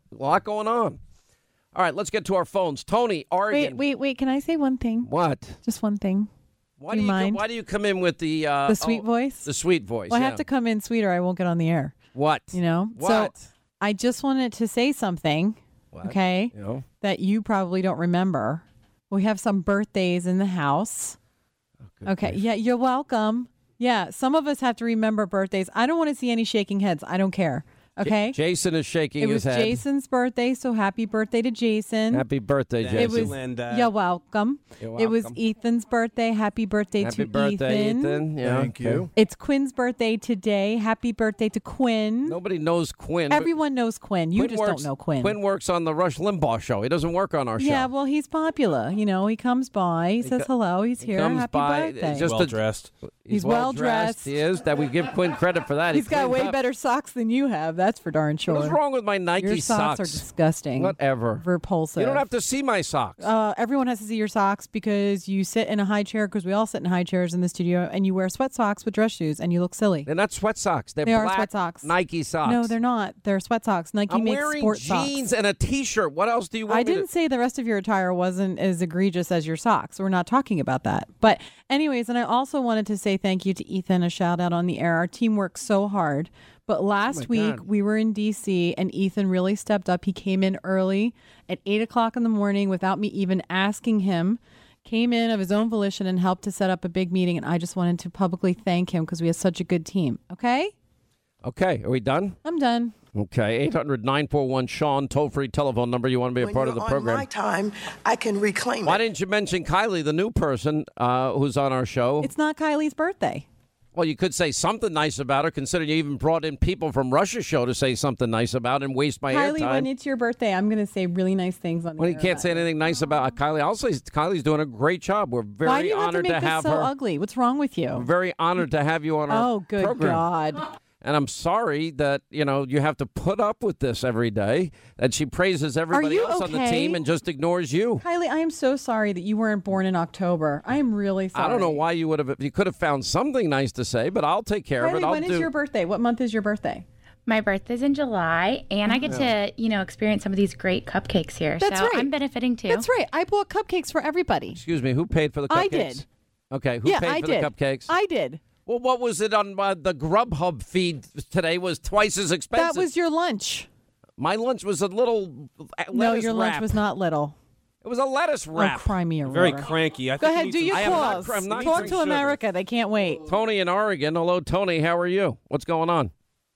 All right, let's get to our phones. Tony, Oregon. Wait. Can I say one thing? What? Just one thing. Why do you come in with the sweet voice? The sweet voice. Well, I have to come in sweeter. I won't get on the air. What? What? So I just wanted to say something. What? Okay. That you probably don't remember. We have some birthdays in the house. Okay. Yeah, you're welcome. Yeah, some of us have to remember birthdays. I don't want to see any shaking heads. I don't care. Okay. Jason is shaking his head. It was Jason's birthday, so happy birthday to Jason. Happy birthday, Jason. It was, Linda. You're welcome. It was Ethan's birthday. Happy birthday to Ethan. Yeah, Thank you. It's Quinn's birthday today. Happy birthday to Quinn. Nobody knows Quinn. Everyone knows Quinn. You just don't know Quinn. Quinn works on the Rush Limbaugh show. He doesn't work on our show. Yeah, well, he's popular. He comes by. He says hello. He's here. Happy birthday. He's well-dressed. He's well-dressed. He is. That we give Quinn credit for that. He's got way better socks than you have. That's for darn sure. What's wrong with my Nike Your socks? Are disgusting. Whatever. Repulsive. You don't have to see my socks. Everyone has to see your socks because you sit in a high chair, because we all sit in high chairs in the studio, and you wear sweat socks with dress shoes, and you look silly. They're not sweat socks. They are sweat socks. Nike socks. No, they're not. They're sweat socks. Nike makes sport socks. I'm wearing jeans and a T-shirt. What else do you want I didn't say the rest of your attire wasn't as egregious as your socks. We're not talking about that. But anyways, and I also wanted to say thank you to Ethan, a shout out on the air. Our team works so hard. But last week we were in D.C. and Ethan really stepped up. He came in early at 8 o'clock in the morning without me even asking him, came in of his own volition and helped to set up a big meeting. And I just wanted to publicly thank him because we have such a good team. Okay? Okay. Are we done? I'm done. Okay. 800-941-SEAN, toll-free telephone number. You want to be a part of the program? On my time, I can reclaim Why didn't you mention Kylie, the new person who's on our show? It's not Kylie's birthday. Well, you could say something nice about her, considering you even brought in people from Rush's show to say something nice about and waste my airtime. Kylie, when it's your birthday, I'm going to say really nice things on the Well, you can't say anything nice about Kylie. I'll say Kylie's doing a great job. We're very Why do you honored have to make have this so her. ugly? What's wrong with you? We're very honored to have you on our Oh, good program. God. And I'm sorry that, you have to put up with this every day, that she praises everybody else on the team and just ignores you. Kylie, I am so sorry that you weren't born in October. I am really sorry. I don't know why you would have. You could have found something nice to say, but I'll take care of it. Kylie, when is your birthday? What month is your birthday? My birthday's in July, and I get to, experience some of these great cupcakes here. That's so right. I'm benefiting too. That's right. I bought cupcakes for everybody. Excuse me, who paid for the cupcakes? I did. Okay, who paid for the cupcakes? I did. Well, what was it on the Grubhub feed today was twice as expensive. That was your lunch. My lunch was a little lettuce No, your wrap. lunch was not little. It was a lettuce wrap. Oh, cry me a Very river. cranky. Go ahead, do your calls. Talk to America. They can't wait. Tony in Oregon. Hello, Tony. How are you? What's going on?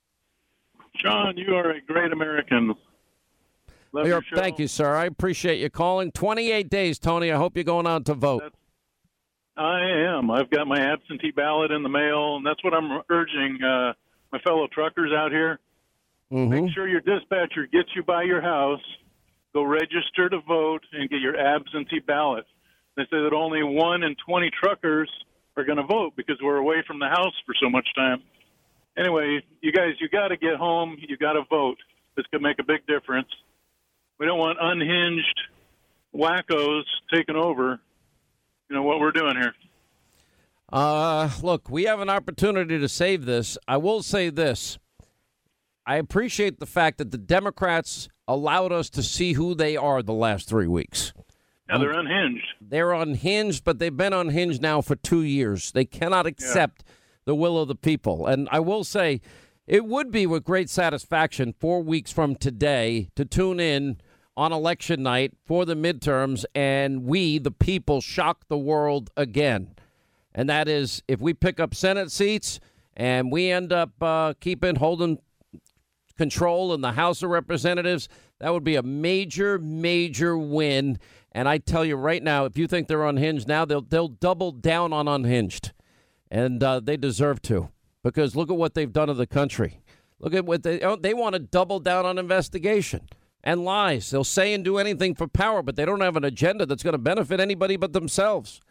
Sean, you are a great American. Love your show. Thank you, sir. I appreciate you calling. 28 days, Tony. I hope you're going out to vote. I am. I've got my absentee ballot in the mail, and that's what I'm urging my fellow truckers out here. Mm-hmm. Make sure your dispatcher gets you by your house. Go register to vote and get your absentee ballot. They say that only 1 in 20 truckers are going to vote because we're away from the house for so much time. Anyway, you guys, you got to get home. You got to vote. This could make a big difference. We don't want unhinged wackos taking over. What we're doing here. Look, we have an opportunity to save this. I will say this. I appreciate the fact that the Democrats allowed us to see who they are the last 3 weeks. Now they're unhinged. They're unhinged, but they've been unhinged now for 2 years. They cannot accept the will of the people. And I will say it would be with great satisfaction 4 weeks from today to tune in on election night for the midterms and we, the people, shock the world again. And that is if we pick up Senate seats and we end up holding control in the House of Representatives, that would be a major, major win. And I tell you right now, if you think they're unhinged now, they'll double down on unhinged. And they deserve to, because look at what they've done to the country. Look at what they want to double down on investigation and lies. They'll say and do anything for power, but they don't have an agenda that's going to benefit anybody but themselves.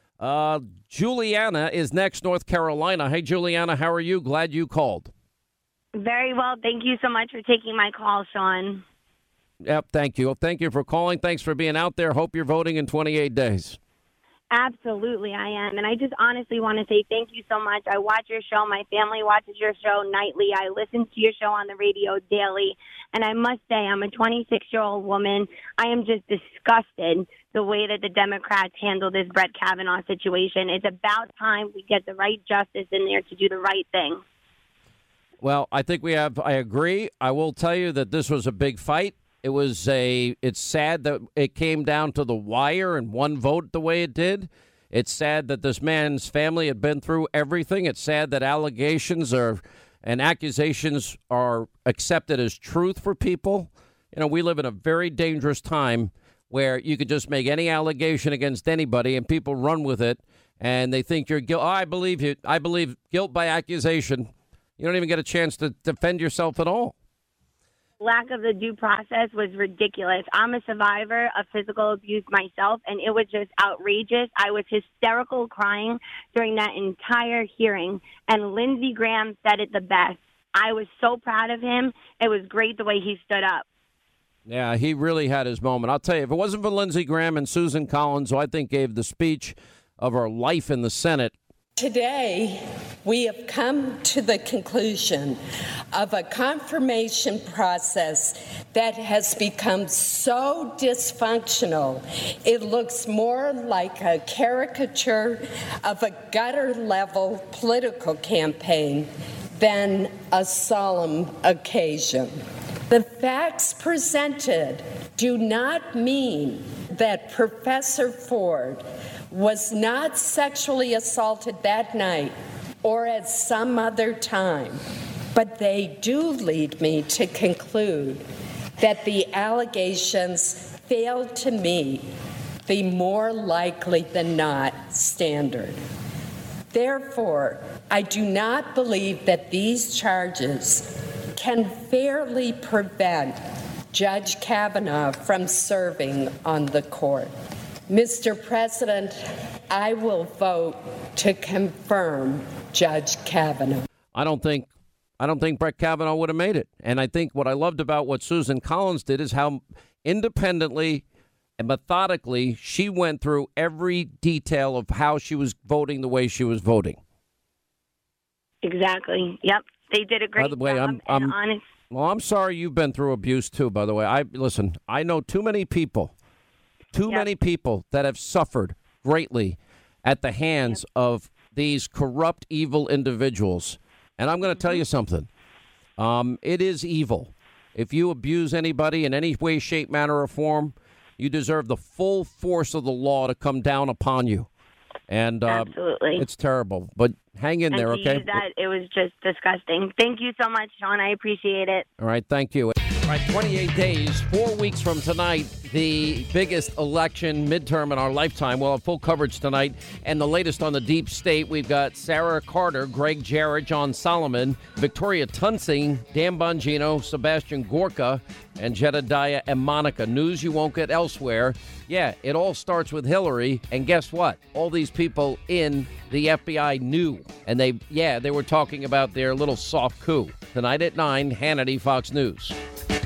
Juliana is next, North Carolina. Hey, Juliana, how are you? Glad you called. Very well. Thank you so much for taking my call, Sean. Yep, thank you. Thank you for calling. Thanks for being out there. Hope you're voting in 28 days. Absolutely, I am. And I just honestly want to say thank you so much. I watch your show. My family watches your show nightly. I listen to your show on the radio daily. And I must say, I'm a 26-year-old woman. I am just disgusted the way that the Democrats handle this Brett Kavanaugh situation. It's about time we get the right justice in there to do the right thing. Well, I think I agree. I will tell you that this was a big fight. It's sad that it came down to the wire and one vote the way it did. It's sad that this man's family had been through everything. It's sad that allegations and accusations are accepted as truth for people. You know, we live in a very dangerous time where you could just make any allegation against anybody and people run with it and they think you're guilty. Oh, I believe you. I believe guilt by accusation. You don't even get a chance to defend yourself at all. Lack of the due process was ridiculous. I'm a survivor of physical abuse myself, and it was just outrageous. I was hysterical crying during that entire hearing, and Lindsey Graham said it the best. I was so proud of him. It was great the way he stood up. Yeah, he really had his moment. I'll tell you, if it wasn't for Lindsey Graham and Susan Collins, who I think gave the speech of her life in the Senate, today, we have come to the conclusion of a confirmation process that has become so dysfunctional, it looks more like a caricature of a gutter-level political campaign than a solemn occasion. The facts presented do not mean that Professor Ford was not sexually assaulted that night or at some other time, but they do lead me to conclude that the allegations failed to meet the more likely than not standard. Therefore, I do not believe that these charges can fairly prevent Judge Kavanaugh from serving on the court. Mr. President, I will vote to confirm Judge Kavanaugh. I don't think Brett Kavanaugh would have made it. And I think what I loved about what Susan Collins did is how independently and methodically she went through every detail of how she was voting the way she was voting. Exactly. Yep. They did a great job. By the way, I'm honest. Well, I'm sorry you've been through abuse too, by the way. I know too many people that have suffered greatly at the hands of these corrupt, evil individuals. And I'm going to tell you something. It is evil. If you abuse anybody in any way, shape, manner, or form, you deserve the full force of the law to come down upon you. And absolutely, it's terrible. But hang in there, okay? It was just disgusting. Thank you so much, Sean. I appreciate it. All right, thank you. All right, 28 days, 4 weeks from tonight, the biggest election midterm in our lifetime. We'll have full coverage tonight. And the latest on the deep state, we've got Sarah Carter, Greg Jarrett, John Solomon, Victoria Tunsing, Dan Bongino, Sebastian Gorka, and Jedediah and Monica. News you won't get elsewhere. Yeah, it all starts with Hillary. And guess what? All these people in the FBI knew. And they were talking about their little soft coup. Tonight at 9, Hannity, Fox News.